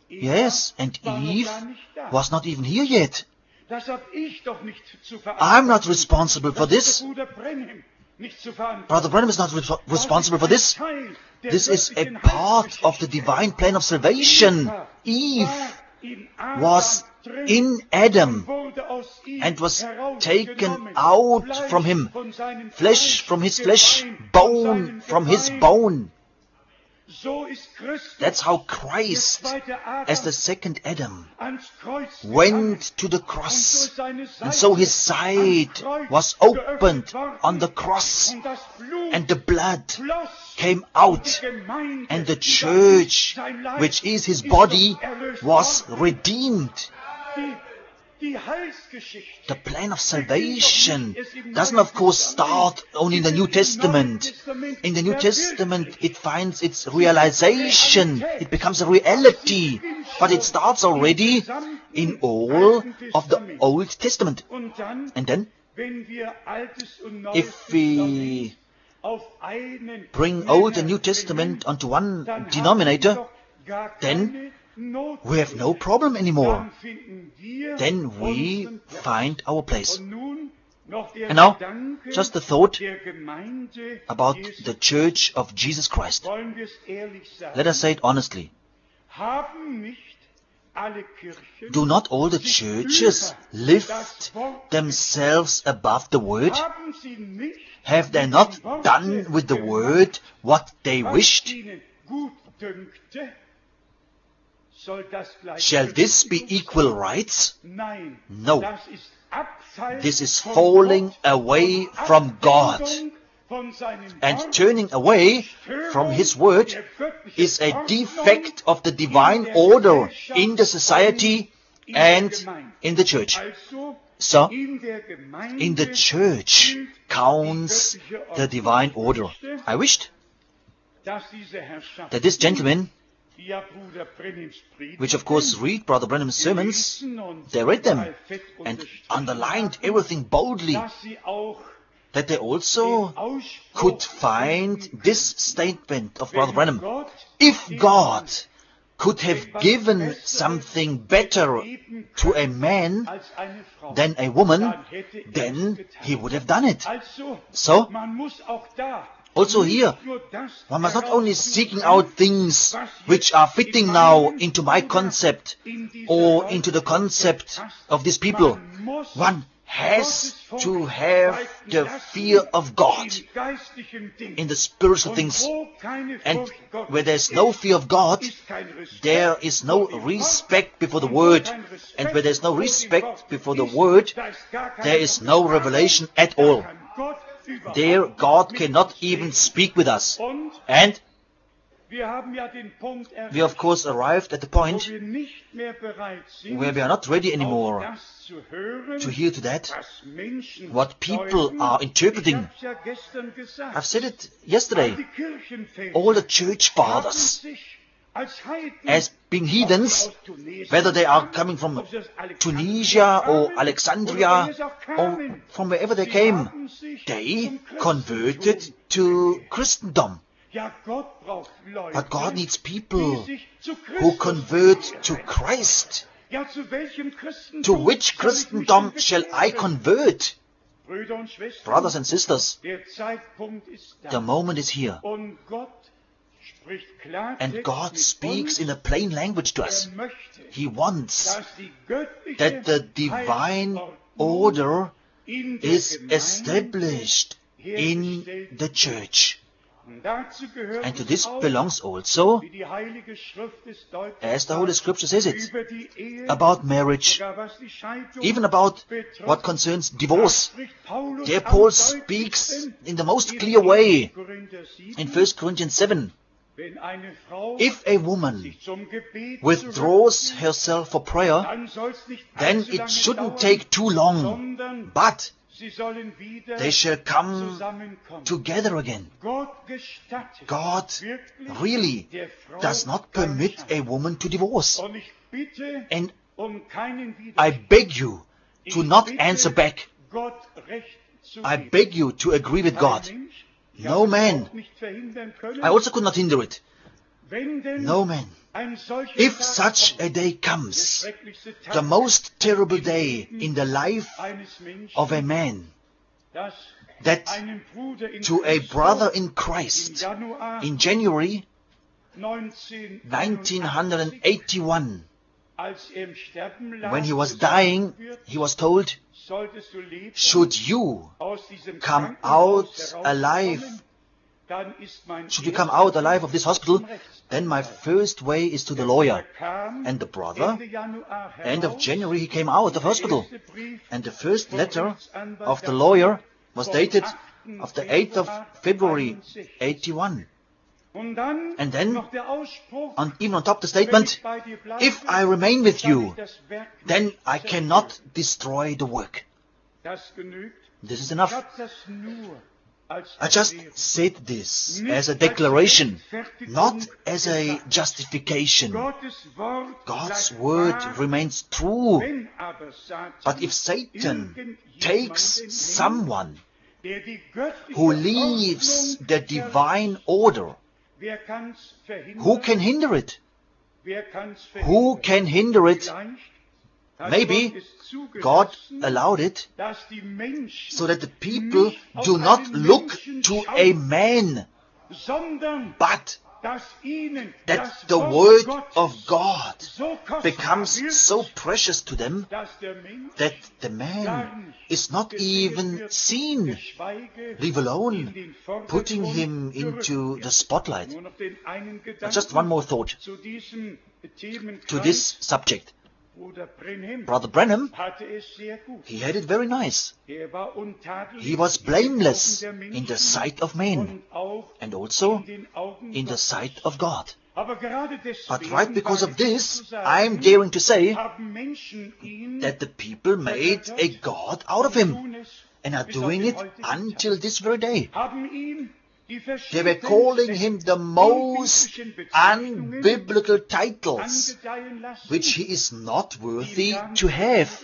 Yes, and Eve war nicht da. was not even here yet. Das hab ich doch nicht zu I'm not verantworten. responsible for Das ist this. der Bruder Brenhem nicht zu verantworten. Brother Branham is not responsible for this. Teil der This is a göttlichen part of the Heilsgeschichte. divine plan of salvation. Eve War in Adam was drin in Adam wurde aus ihm and was herausgenommen. taken out Fleisch from him, von seinem flesh from his flesh, Gebein von bone seinem from his Gebein. bone. So ist Christus, That's how der Christ, zweite Adam, as the second Adam, ans Kreuz gegangen went to the und cross, durch seine and so his Seite side am Kreuz was geöffnet opened worden. on the cross, Und das Blut and the blood floss. came Und out, die Gemeinde, and the die church, sein Leib, which is his ist body, doch erlöst was worden. redeemed. Die Heilsgeschichte The plan of salvation doesn't, of course, start only in the New Testament. In the New Testament, it finds its realization. It becomes a reality. But it starts already in all of the Old Testament. Und dann, And then, wenn wir Altes und Neues if we auf einen bring Nenner Old and New bringen, Testament onto one dann haben denominator, wir doch gar then keine Not we have no mehr. problem anymore. Dann finden wir Then we unseren Platz. find our place. Und nun noch der And now, Gedanke just a thought der Gemeinde about Jesu. the Church of Jesus Christ. Wollen wir es ehrlich sagen? Let us say it honestly. Haben nicht alle Kirchen Do not all the sich churches über lift das Wort themselves above the word? haben sie nicht Have they mit not dem Worte done with the gemacht, word what they was wished? ihnen gut dünkte? Soll das gleich Shall this be Berechtigung equal sein? rights? Nein, No. das ist Abfall This is von falling Gott, away von from God. Abwendung von seinem And Wort, turning away from his word der göttlichen is a Ordnung defect of the in divine der order Gesellschaft in the society und in der and Gemeinde. in the church. Also So, in der Gemeinde in the church gilt counts die göttliche the Ordnung. divine order. Ich wünschte, I wished dass diese Herrschaft, that this gentleman, die ja Bruder Brenhims Predigt which of course read Brother Branham's sermons, they read them and underlined everything boldly, dass sie auch that they also den Ausspruch could find this statement of Brother wenn Branham. Gott If dem God could have given something better geben to a kann man als eine Frau, than a woman, dann hätte er es then getan. he would have done it. Also, So, man muss auch da also nicht here, nur das one must not only seeking heraussuchen, out things which are fitting now into my concept in diese or Leute into the concept passt. of these people. Man muss One has Gottes to Furcht have walten the lassen fear of God in geistlichen Dingen. in the spiritual Und things. wo keine And Furcht Gottes where there's no fear of God, ist kein Respekt there is no vor dem respect before the Wort. Und wo word. kein Respekt And where there's no vor dem respect Wort before the ist, word, da ist gar keine there is no Offenbarung. revelation at Da all. kann Gott überhaupt There God mit cannot uns even reden. speak with us. Und And wir haben ja den Punkt erreicht, we of course arrived at the wo point wir nicht mehr bereit sind, where we are not ready auf anymore das zu hören, to hear to that was Menschen what people deuten. are interpreting. Ich hab's ja gestern gesagt. I've said it yesterday. Die Kirchenväter All the church haben fathers, sich als Heiden, as being heathens, ob sie aus Tunesien whether they are kamen, coming from ob sie aus Alexandria Tunisia or kamen, Alexandria oder woher sie auch or kamen, from wherever they sie came, haben sich they zum Christentum converted to Christendom. Ja, Gott braucht Leute, But God needs die people sich zu who Christus convert to bekehren. Christ. Ja, zu welchem Christentum To which soll ich mich Christendom denn shall I bekehren? convert? Brüder und Schwestern, Brothers and sisters, der Zeitpunkt ist da. the moment is here. Und Gott spricht Klartext And God mit speaks uns. in a plain language to us. Er möchte, He wants dass die göttliche that the divine Heilsordnung order in der is Gemeinde established in the church. Und dazu gehört And to es this auch, belongs also, wie die Heilige Schrift es deutlich as the Holy sagt, Scripture says it, über die Ehe, about marriage, sogar was die Scheidung even about betrifft. what concerns Da divorce. spricht Paulus There am Paul deutlichsten speaks in the most clear way in 1 Corinthians 7. Wenn eine Frau If a woman sich zum Gebet withdraws zurückzieht, herself for prayer, dann soll's nicht then allzu it lange shouldn't dauern, take too long, sondern but sie sollen wieder they shall come zusammenkommen. together again. Gott gestattet God wirklich really der Frau does not keine permit Scheidung. a woman to divorce. Und ich bitte And um keinen I Widerspruch. beg you Ich to not bitte answer back. Gott Recht zu I geben. beg you to agree with Kein God. Mensch, No ja, man. auch nicht verhindern können. I also could not hinder it. No man. If such a day comes, the most terrible day in the life of a man, that to a brother in Christ in January 1981, when he was dying, he was told, should you come out alive of this hospital, then my first way is to the lawyer. And the brother, end of January, he came out of hospital. And the first letter of the lawyer was dated of the 8th of February, 81. And then, even on top the statement, if I remain with you, then I cannot destroy the work. This is enough. I just said this as a declaration, not as a justification. God's word remains true. But if Satan takes someone who leaves the divine order, who can hinder it? Who can hinder it? Maybe God allowed it so that the people do not look to a man, but that the word of God becomes so precious to them that the man is not even seen, leave alone putting him into the spotlight. Just one more thought to this subject. Brother Branham, he had it very nice. He was blameless in the sight of men and also in the sight of God. But right because of this, I'm daring to say that the people made a god out of him and are doing it until this very day. They were calling him the most unbiblical titles, which he is not worthy to have.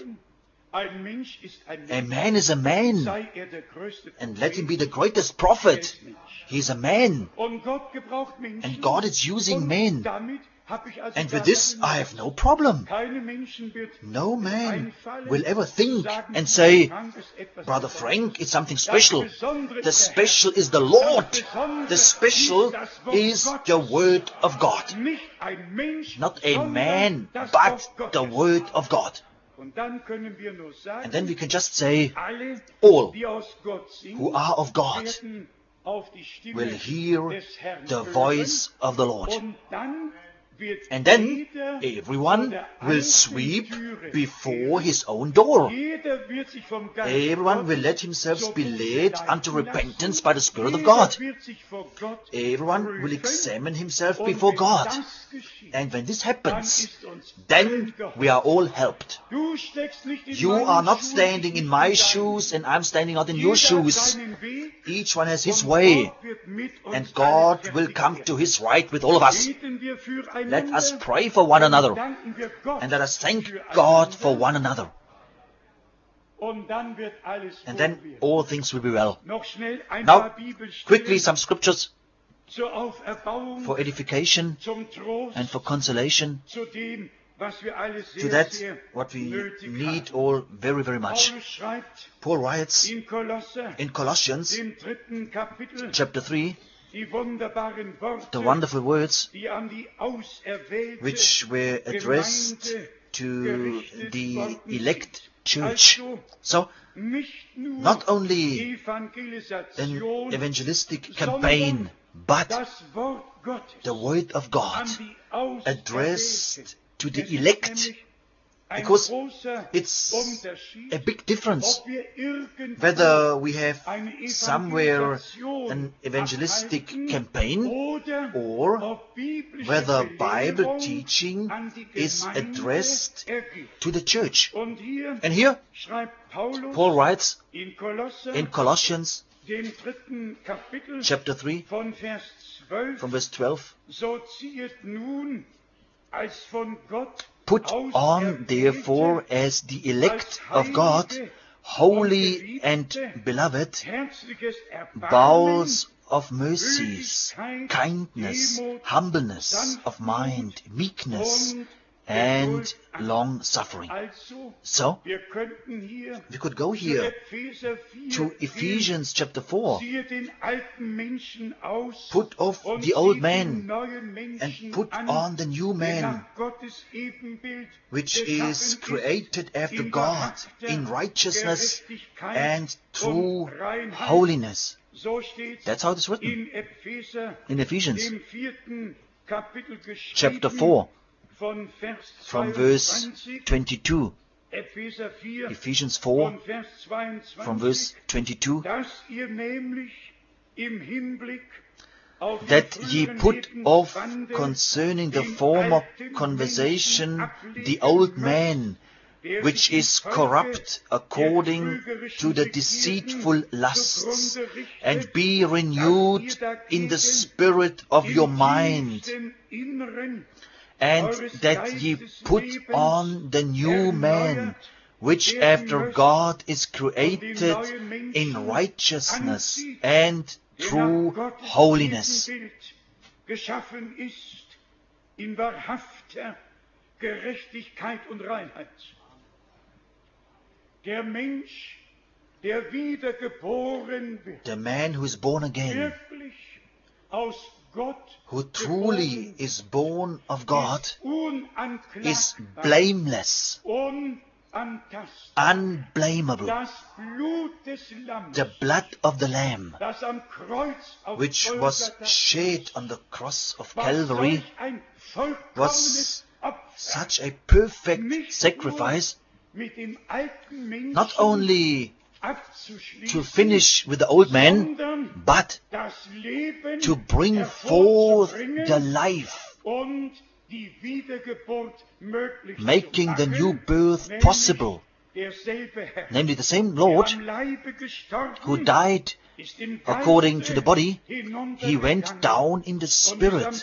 A man is a man, and let him be the greatest prophet. He is a man, and God is using men. And with this, I have no problem. No man will ever think and say, Brother Frank, it's something special. The special is the Lord. The special is the Word of God. Not a man, but the Word of God. And then we can just say, all who are of God will hear the voice of the Lord. And then everyone will sweep before his own door. Everyone will let himself be led unto repentance by the Spirit of God. Everyone will examine himself before God. And when this happens, then we are all helped. You are not standing in my shoes and I'm standing out in your shoes. Each one has his way, and God will come to his right with all of us. Let us pray for one another, and let us thank God for one another. And then all things will be well. Now, quickly some scriptures for edification and for consolation to that what we need all very, very much. Paul writes in Colossians chapter 3, the wonderful words which were addressed to the elect church. So, not only an evangelistic campaign, but the Word of God addressed to the elect, because it's a big difference whether we have somewhere an evangelistic campaign or whether Bible teaching is addressed to the church. And here Paul writes in Colossians chapter 3 from verse 12, put on therefore as the elect of God, holy and beloved, bowels of mercies, kindness, humbleness of mind, meekness, and long-suffering. So, we could go here to Ephesians chapter 4. Put off the old man and put on the new man, which is created after God in righteousness and true holiness. That's how it is written in Ephesians chapter 4. From verse 22, Ephesians 4, from verse 22, that ye put off concerning the former conversation the old man, which is corrupt according to the deceitful lusts, and be renewed in the spirit of your mind, and that ye put on the new man, which after God is created in righteousness and true holiness. The man who is born again, who truly is born of God, is blameless, unblameable. The blood of the Lamb, which was shed on the cross of Calvary, was such a perfect sacrifice, not only to finish with the old man, but to bring forth the life, making the new birth possible. Namely, the same Lord who died according to the body, he went down in the spirit,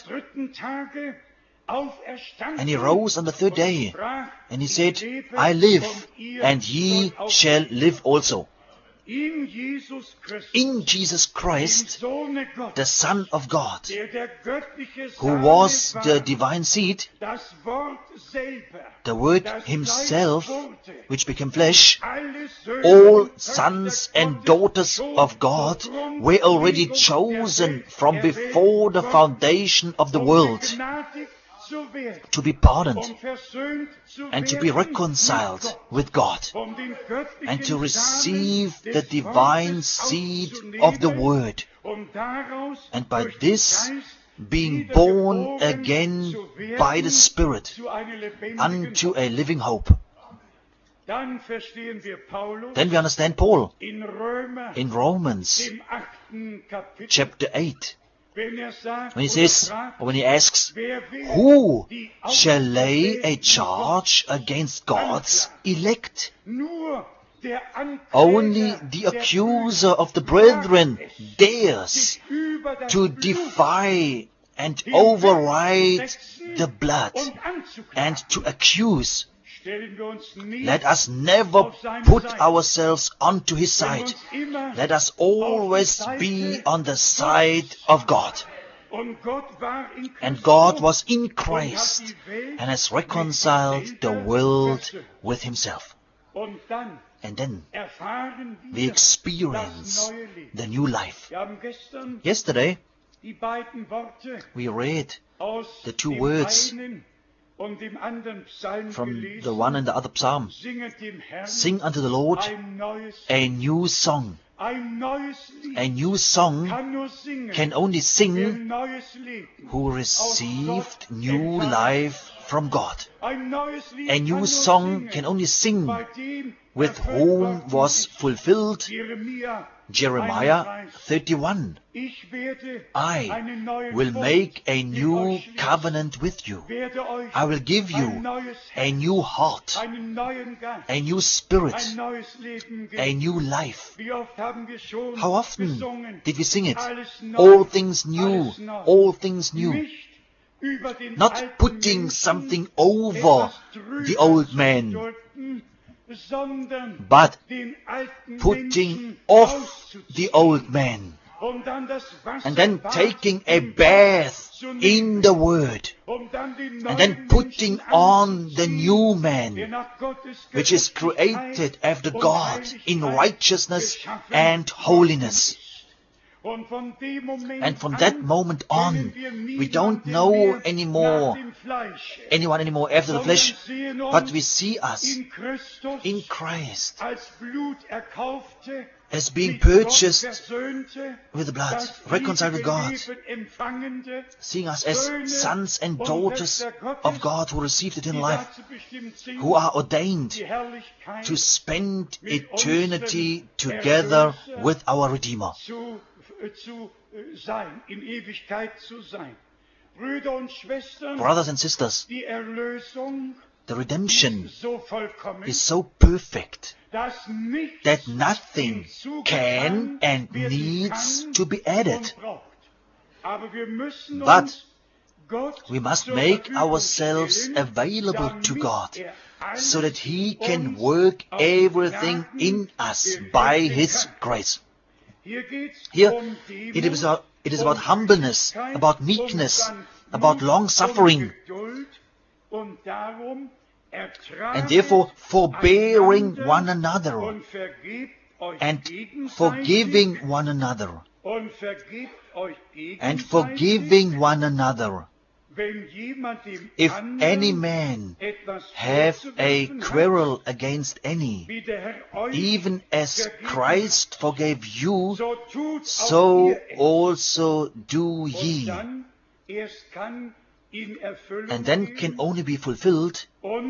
and he rose on the third day, and he said, I live, and ye shall live also. In Jesus Christ, the Son of God, who was the divine seed, the Word himself, which became flesh, all sons and daughters of God were already chosen from before the foundation of the world, to be pardoned and to be reconciled with God and to receive the divine seed of the Word, and by this being born again by the Spirit unto a living hope. Then we understand Paul in Romans chapter 8. When he says, or when he asks, who shall lay a charge against God's elect? Only the accuser of the brethren dares to defy and override the blood and to accuse. Let us never put ourselves onto his side. Let us always be on the side of God. And God was in Christ and has reconciled the world with himself. And then we experience the new life. Yesterday we read the two words from the one and the other psalm. Sing unto the Lord a new song. A new song can only sing who received new life from God. A new song can only sing with whom was fulfilled Jeremiah 31. I will make a new covenant with you. I will give you a new heart, a new spirit, a new life. How often did we sing it? All things new, all things new. Not putting something over the old man, but putting off the old man and then taking a bath in the Word, and then putting on the new man, which is created after God in righteousness and holiness. And from that moment on, we don't know anyone anymore after the flesh, but we see us in Christ as being purchased with the blood, reconciled with God, seeing us as sons and daughters of God who received it in life, who are ordained to spend eternity together with our Redeemer. Brothers and sisters, the redemption is so perfect that nothing can and needs to be added. But we must make ourselves available to God so that He can work everything in us by His grace. Here it is about humbleness, about meekness, about long-suffering, and therefore forbearing one another and forgiving one another and forgiving one another. If any man have a quarrel against any, even as Christ forgave you, so also do ye. And then can only be fulfilled,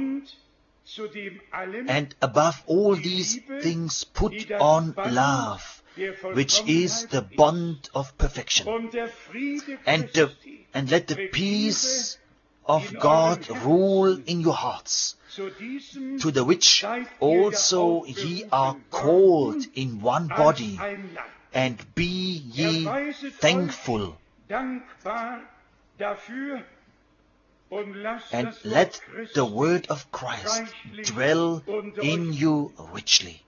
and above all these things put on love, which is the bond of perfection. And let the peace of God rule in your hearts, to the which also ye are called in one body, and be ye thankful. And let the word of Christ dwell in you richly.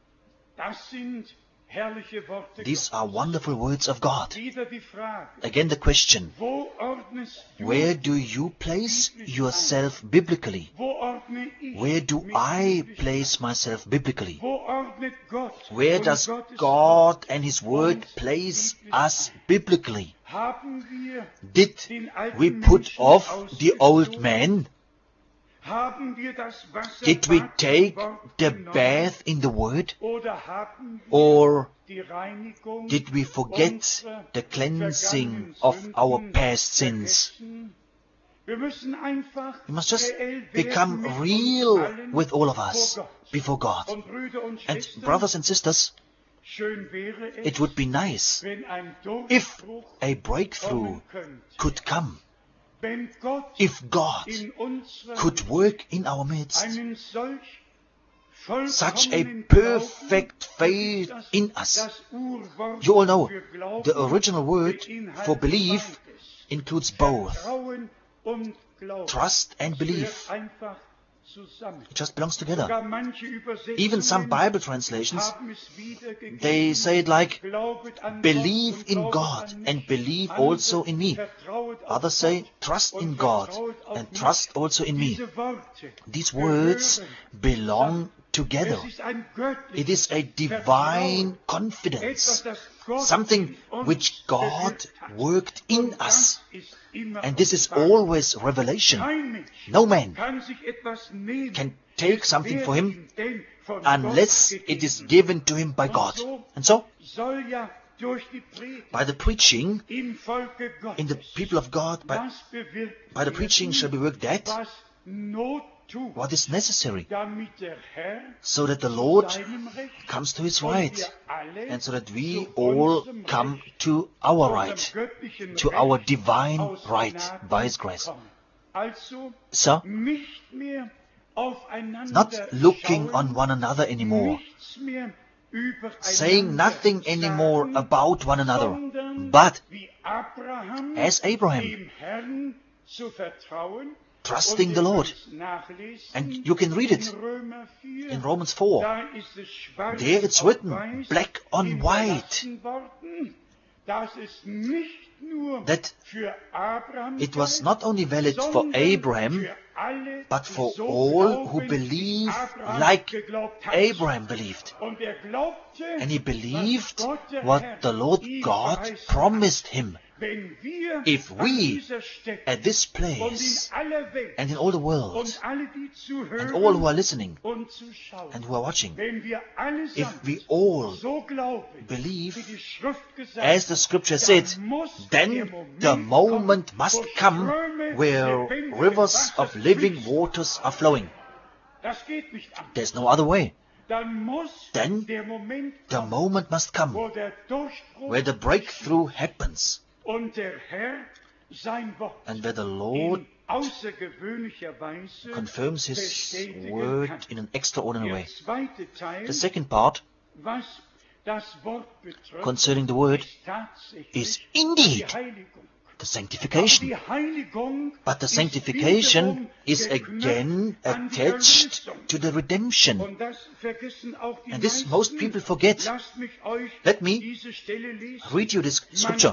These are wonderful words of God. Again the question, where do you place yourself biblically? Where do I place myself biblically? Where does God and His Word place us biblically? Did we put off the old man? Did we take the bath in the Word? Or did we forget the cleansing of our past sins? We must just become real with all of us before God. And brothers and sisters, it would be nice if a breakthrough could come. If God could work in our midst such a perfect faith in us. You all know the original word for believe includes both trust and belief. It just belongs together. Even some Bible translations, they say it like, believe in God and believe also in me. Others say, trust in God and trust also in me. These words belong together. It is a divine confidence, something which God worked in us. And this is always revelation. No man can take something for him unless it is given to him by God. And so, by the preaching in the people of God, by the preaching shall be worked that what is necessary, so that the Lord comes to His right, and so that we all come to our right, to our divine right by His grace. So, not looking on one another anymore, saying nothing anymore about one another, but as Abraham, trusting the Lord. And you can read it in Romans 4. There it's written, black on white. that it was not only valid for Abraham, but for all who believe like Abraham believed. And he believed what the Lord God promised him. If we, at this place, and in all the world, and all who are listening, and who are watching, if we all believe, as the scripture said, then the moment must come where rivers of living waters are flowing. There's no other way. Then the moment must come where the breakthrough happens, and where the Lord confirms His word in an extraordinary way. The second part concerning the word is indeed the sanctification. But the sanctification is again attached to the redemption. And this most people forget. Let me read you this scripture.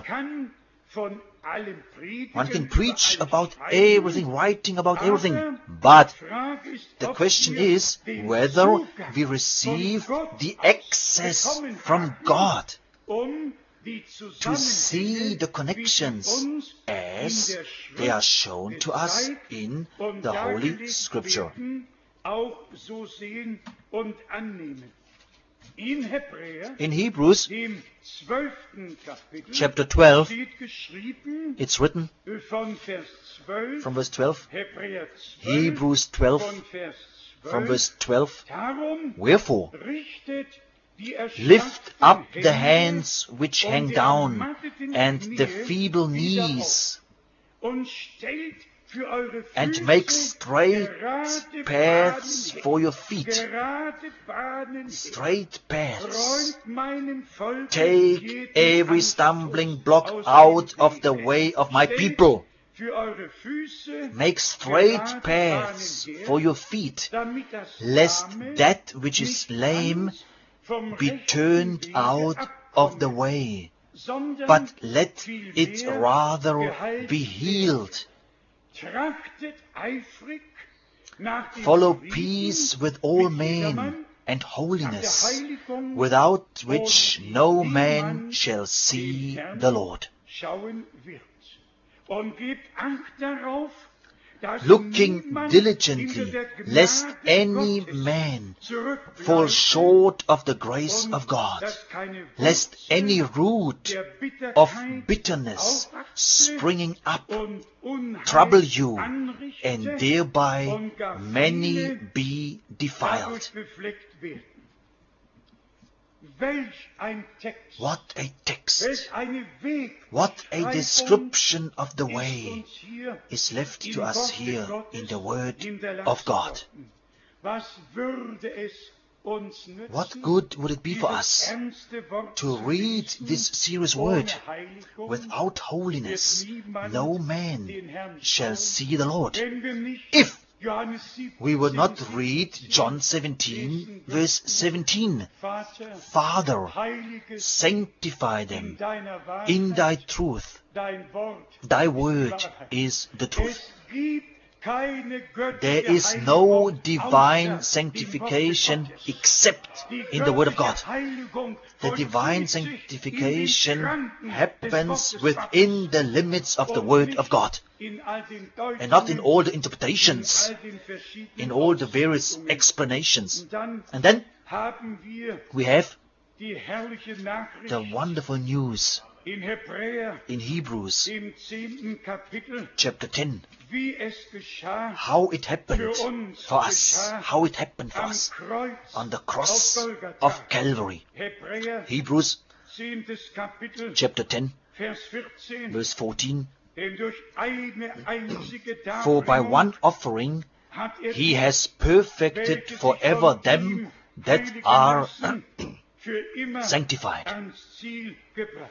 One can preach about everything, writing about everything, but the question is whether we receive the access from God to see the connections as they are shown to us in the Holy Scripture. In Hebrews chapter 12, it's written from verse 12, Hebrews 12, from verse 12, wherefore, lift up the hands which hang down, and the feeble knees, and make straight paths for your feet. Straight paths. Take every stumbling block out of the way of my people. Make straight paths for your feet, lest that which is lame be turned out of the way, but let it rather be healed. Follow peace with all men and holiness, without which no man shall see the Lord. Looking diligently, lest any man fall short of the grace of God, lest any root of bitterness springing up trouble you, and thereby many be defiled. What a text! What a description of the way is left to us here in the Word of God. What good would it be for us to read this serious word? Without holiness, no man shall see the Lord. If we would not read John 17, verse 17. Father, sanctify them in thy truth. Thy word is the truth. There is no divine sanctification except in the Word of God. The divine sanctification happens within the limits of the Word of God, and not in all the interpretations, in all the various explanations. And then we have the wonderful news in Hebrews chapter 10, how it happened for us, on the cross of Calvary. Hebrews chapter 10, verse 14. For by one offering he has perfected forever them that are sanctified.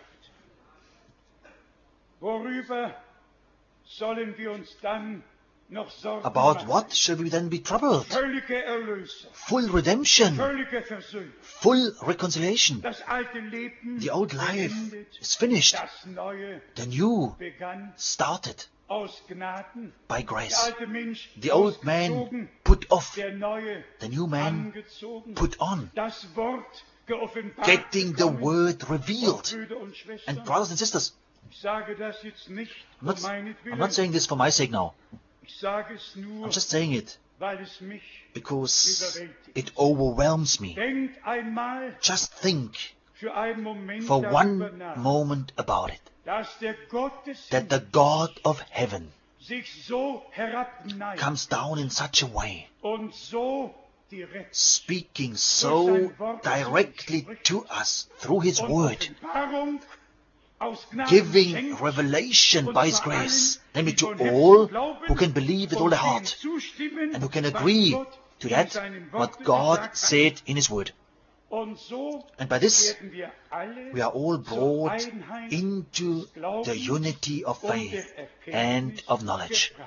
Worüber sollen wir uns dann noch Sorgen about machen. what shall we then be troubled? Völlige Erlösung, Full redemption, völlige Versöhnung. full reconciliation. Das alte Leben The old life beendet, is finished. das Neue The new begann started aus Gnaden. by Der grace. alte Mensch The old ausgezogen, man put off, der Neue the new man angezogen. put on, Das Wort geoffenbart getting the bekommen. word Und revealed. Brüder und Schwestern, And brothers and sisters, ich sage das jetzt nicht I'm not, um meinetwillen. I'm not saying this for my sake now. Ich sage es nur, I'm just saying it weil es mich because it overwhelms me. denkt einmal Just think für einen Moment for darüber one nach, moment about it. dass der Gott des That the Himmels God of heaven sich so herabneigt comes down in such a way, und so direkt speaking so directly to us through His und word, Offenbarung aus Gnaden giving schenkt revelation und by His zwar grace, allen, namely die to von Herzen all glauben who can believe with all und their dem heart zustimmen, and who can was agree Gott to in that seinen what Worten God gesagt hat. said in His word. Und so And by this werden wir alle we are all zur brought Einheit into des Glaubens the unity of und der faith Erkenntnis and of knowledge. gebracht.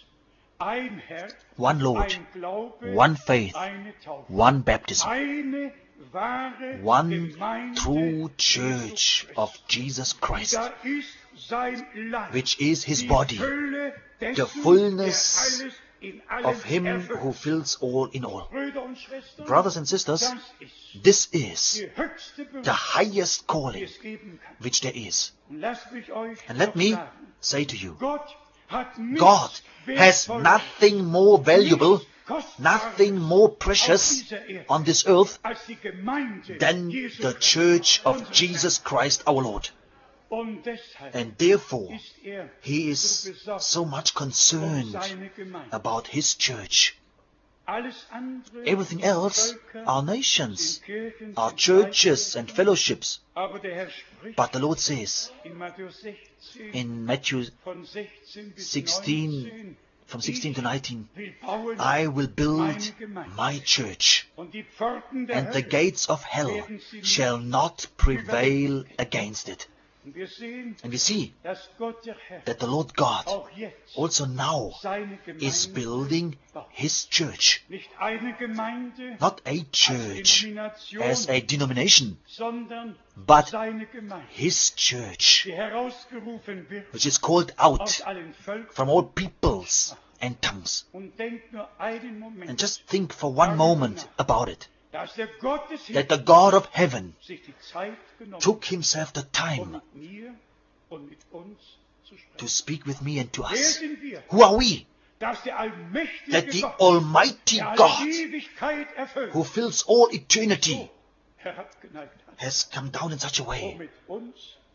Ein Herr, One Lord, ein Glaube, one faith, eine Taufe, one baptism, eine wahre one Gemeinde true Jesu Church Christi. of Jesus Christ, Da ist sein Leib, which is His die body, Fülle dessen, the fullness der alles in allem of Him erfüllt. who fills all in all. Brüder und Schwestern, Brothers and sisters, das ist this is die höchste Berufung, the highest die calling es geben kann. which there is. Und lasst mich euch And let noch me sagen, say to you, Gott hat nichts God has Wertvolleres, nothing more valuable, nichts Kostbares nothing more auf precious dieser Erde on this earth als die Gemeinde than Jesu the Christi, Church of unseres Jesus Christ our Lord. Herrn. Und deshalb And therefore, ist He so is besorgt so much concerned seine Gemeinde. about His church. Alles andere Everything sind else Völker, are nations, sind Kirchen, are sind churches Weihwasser. and fellowships. Aber der Herr spricht But the Lord says in Matthäus 16 in Matthew von 16 bis 16, 19, from 16 to 19, will bauen I will build meine Gemeinde. my church, Und die Pforten der and the Hölle gates of hell shall not prevail against it. Und wir sehen, And we see dass Gott der Herr that the Lord God auch jetzt also now seine is Gemeinde building baut. His church. Nicht eine Gemeinde Not a als church Denomination, as a denomination, sondern but seine Gemeinde, His church, die herausgerufen wird which is called aus out allen Völkern. from all peoples and tongues. Und denkt nur einen Moment, And just think for one moment about it, dass der Gott des that the Himmels God of heaven sich die Zeit genommen took Himself the hat, um time mit mir und mit uns zu to sprechen. speak with me and to Wer us. sind wir? Who are we? Dass der allmächtige That the Gott, Almighty der alle God, Ewigkeit erfüllt, who fills all eternity, so herabgeneigt hat, has come down in such a um way mit uns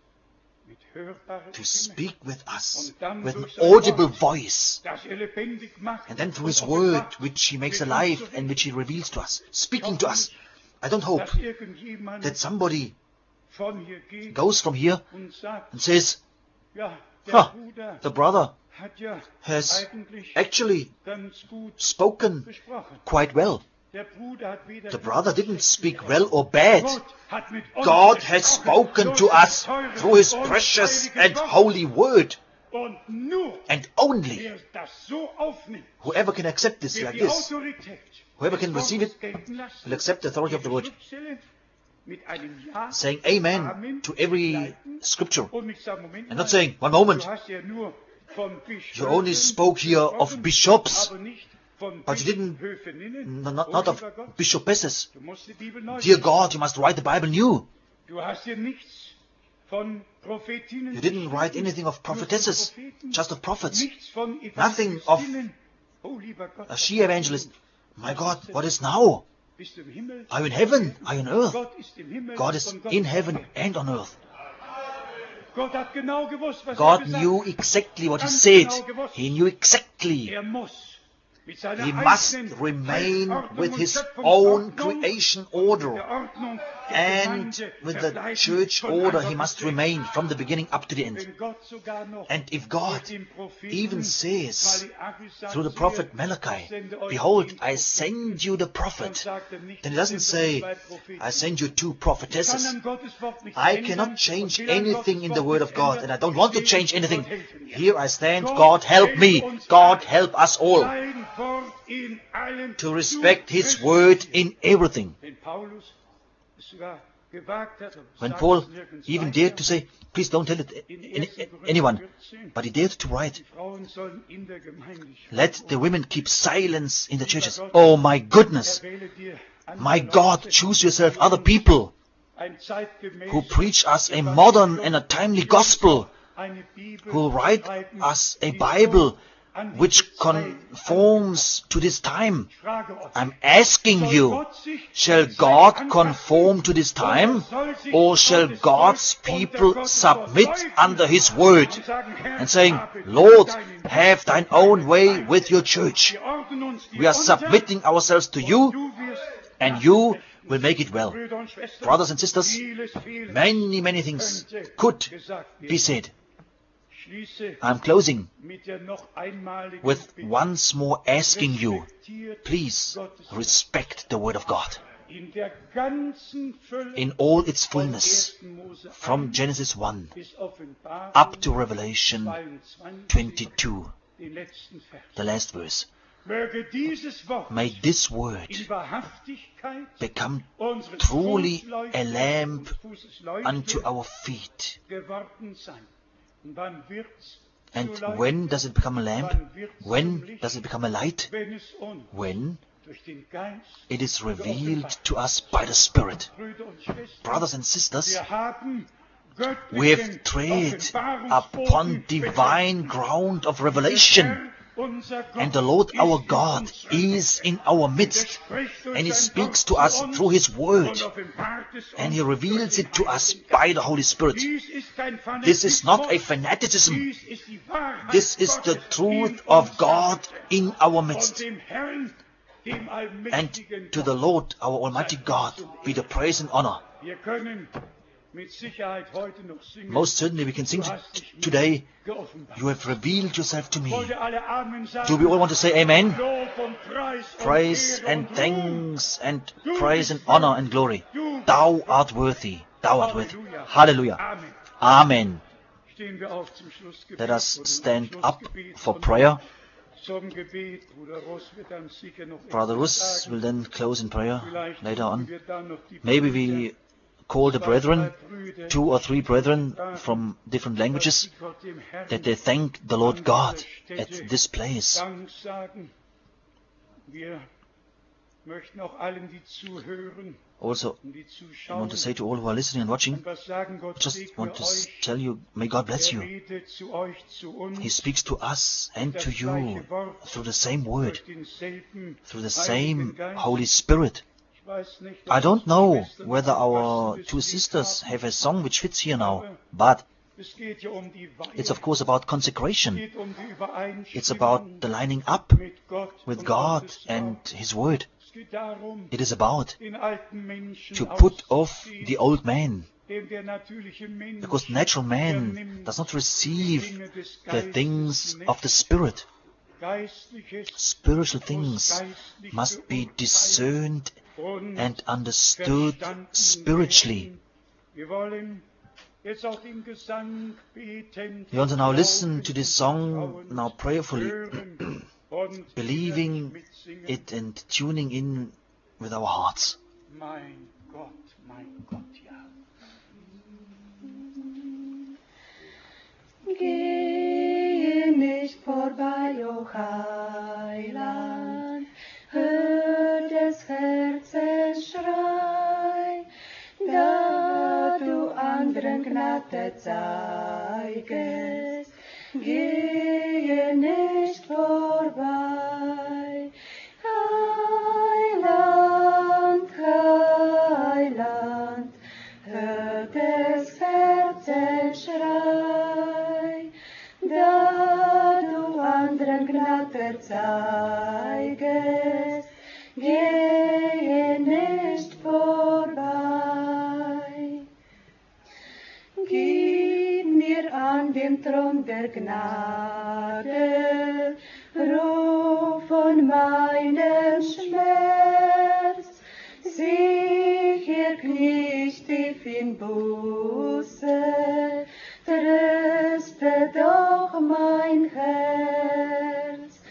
mit hörbarer to Stimme, speak with us und dann with an durch sein audible Wort, voice, das er lebendig macht and then through und His offenbart, word, which He makes mit uns alive zu and reden. which He reveals to us, speaking to us. I don't hope Dass irgendjemand that somebody von hier geht goes from here und sagt, and says, ja, der huh, Bruder the brother hat ja has eigentlich actually ganz gut spoken gesprochen. quite well. Der Bruder hat weder The brother didn't schlecht speak gesagt. well or bad. Gott hat mit uns God has gesprochen, spoken durch to das us teure through His und precious heilige and Wort. holy word. Und nur And only wer das so aufnimmt, whoever can accept this wird like die this, Autorität whoever des can receive Wortes it, gelten lassen, will accept the authority of the word, jede Schriftstelle mit einem Ja saying amen Amen to every begleiten scripture, und nicht sagen, Moment and mal, not saying, one moment, du hast ja nur von you only Bischöfen spoke here of gesprochen, bishops, aber nicht von but you didn't, Bischöfinnen. not of lieber Gott, bishopesses. du musst die Bibel neu Dear schreiben. God, you must write the Bible new. Du hast hier nichts von Prophetinnen You didn't write geschrieben, anything of nur von prophetesses, Propheten, just of prophets. nichts von Nothing of Evangelistinnen. Oh, lieber Gott, A she-evangelist. My God, what is now? bist du im Himmel? Are you in heaven? Are you on earth? Gott ist im Himmel God is und Gott in ist heaven auf Erden. and on earth. Gott hat genau gewusst, was God er gesagt knew hat. exactly what He Ganz said. genau gewusst. He knew exactly Er muss He must remain with his own creation order. And with the church order he must remain from the beginning up to the end. And if God even says through the prophet Malachi, "Behold, I send you the prophet," then he doesn't say, "I send you 2 prophetesses." I cannot change anything in the Word of God, and I don't want to change anything. Here I stand. God help me. God help us all to respect His Word in everything. When Paul even dared to say, "Please don't tell it anyone," but he dared to write, "Let the women keep silence in the churches." Oh my goodness! My God, choose yourself other people who preach us a modern and a timely gospel, who write us a Bible which conforms to this time. I'm asking you, shall God conform to this time, or shall God's people submit under His word and saying, "Lord, have thine own way with your church. We are submitting ourselves to you, and you will make it well." Brothers and sisters, many things could be said. I'm closing with once more asking you, please respect the Word of God in all its fullness, from Genesis 1 up to Revelation 22, the last verse. May this word become truly a lamp unto our feet. And when does it become a lamp? When does it become a light? When it is revealed to us by the Spirit. Brothers and sisters, we have tread upon divine ground of revelation. And the Lord our God is in our midst, and He speaks to us through His Word, and He reveals it to us by the Holy Spirit. This is not a fanaticism. This is the truth of God in our midst. And to the Lord our Almighty God be the praise and honor. Most certainly we can sing today, "You have revealed yourself to me." Do we all want to say amen? Praise and thanks and praise and honor and glory. Thou art worthy. Thou art worthy. Hallelujah. Amen. Let us stand up for prayer. Brother Russ will then close in prayer later on. Maybe we call the brethren, 2 or 3 brethren from different languages, that they thank the Lord God at this place. Also, I want to say to all who are listening and watching, just want to tell you, may God bless you. He speaks to us and to you through the same word, through the same Holy Spirit. I don't know whether our 2 sisters have a song which fits here now, but it's of course about consecration. It's about the lining up with God and His Word. It is about to put off the old man, because the natural man does not receive the things of the Spirit. Spiritual things must be discerned and understood spiritually. We want to now listen to this song now prayerfully, believing it and tuning in with our hearts. Mein Gott, ja. Gehe nicht vorbei, o Heiland, hör des Herzens Schrei, da du anderen Gnade zeigest, gehe nicht vorbei. Heiland, Heiland, hör des Herzens Schrei, da du anderen anderen Gnade zeigest, gehe nicht vorbei. Gib mir an dem Thron der Gnade, Ruf von meinem Schmerz, sicher knie ich tief in Buße, tröste doch mein Herz.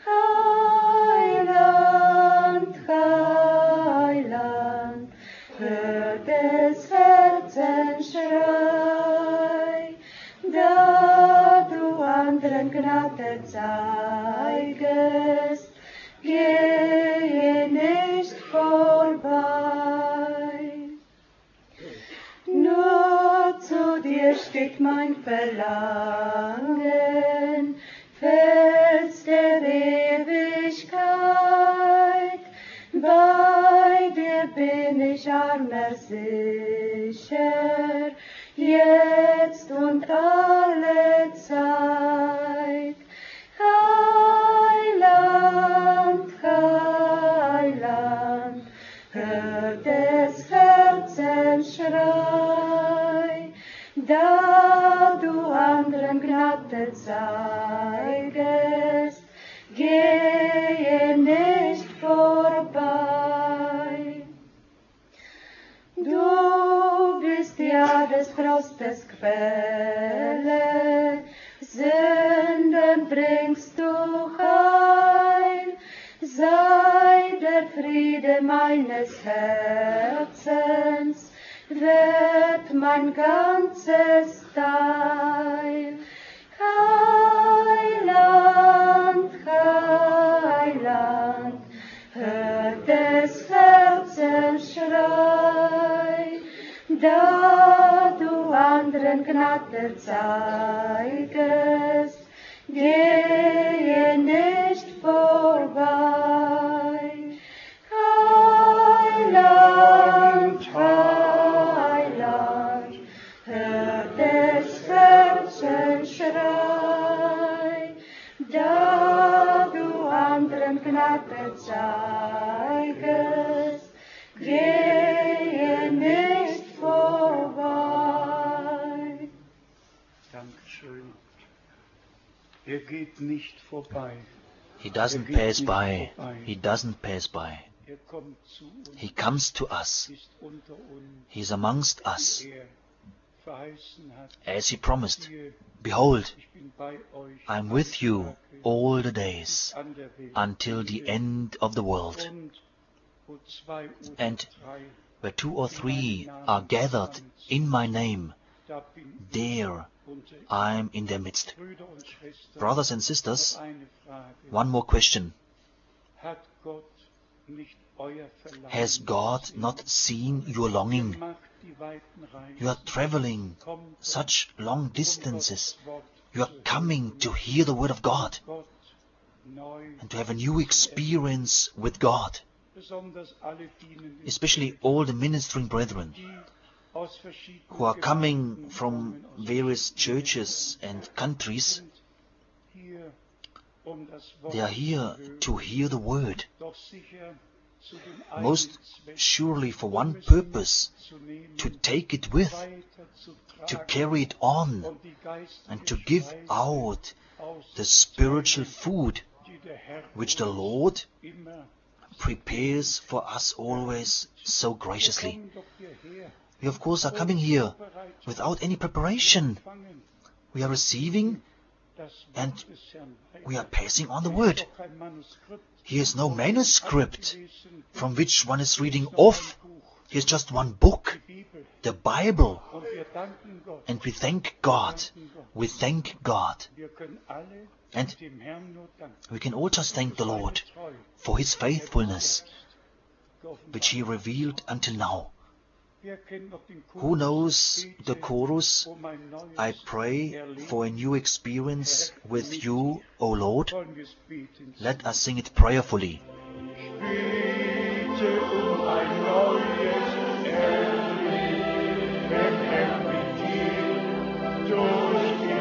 Heiland, Heiland, hör des Herzens Schrei, da du anderen Gnade zeigest, gehe nicht vorbei. Nur zu dir steht mein Verlangen, Fels der Ewigkeit. Bei dir bin ich armer sicher, jetzt und alle Zeit. Heiland, Heiland, hör des Herzens Schrei, da du anderen Gnade zeigest, gehe nicht vorbei. Du bist ja des Frostes Quelle, Sünden bringst du heil, sei der Friede meines Herzens, wird mein ganzes Teil. Heiland, Heiland, hör des Herzens Schrei, da du anderen Gnade zeigest, gehe nicht vorbei. Heiland, Heiland, hör des Herzens Schrei, da du anderen Gnade zeigest, gehe nicht vorbei. Dankeschön. Er geht nicht vorbei. He doesn't pass by. He doesn't pass by. Er kommt zu uns, He comes to us. ist unter uns, He is amongst us. er verheißen hat. As he promised, Hier, behold, ich bin bei euch I am with you all the days an der Welt. until the end of the world. Und wo zwei oder And drei, where 2 or 3 are gathered in my name, da bin ich there unter I am in their midst. Brüder und Schwestern. Brothers and sisters, Noch eine Frage. one more question. Hat Gott nicht euer Verlangen Has God gesehen? not seen your longing? Ihr macht die weiten Reisen, You are traveling kommt such long um distances. Gottes Wort You are zu coming hören, to hear the word of God Gott neu, and to have a new experience with God. besonders alle dienenden, Especially all the ministering brethren die aus verschiedenen who are coming Gemeinden from kommen, aus various verschiedenen churches and countries. sind hier, um das Wort They are here zu hören, to hear the word, doch sicher zu dem most einen Zweck, surely for one es purpose, mitzunehmen, to take it with, weiter zu to tragen carry it on, und die geistige and to give Speise out aus, the spiritual food die der Herr which the uns Lord immer prepares for us always so graciously. kommen doch hierher, We of course are coming here Vorbereitung without any preparation. empfangen, We are receiving das and Wort des Herrn weiter. we are passing on the Hier word. ist doch kein Manuskript, Here is no manuscript abgelesen, from which one is reading noch off. ein Buch, Here's just one book, die Bibel. the Bible. Und wir danken Gott. And we thank God. We thank God. Wir können alle And dem Herrn nur danken. we can all just thank the Seine Lord Treue, for His faithfulness, geoffenbart. which He revealed until now. Wer kennt noch den Chorus? Who knows the chorus? Um ein neues I pray for a new experience with you, O Lord. wollen wir es beten. Let us sing it prayerfully. Bitte um ein neues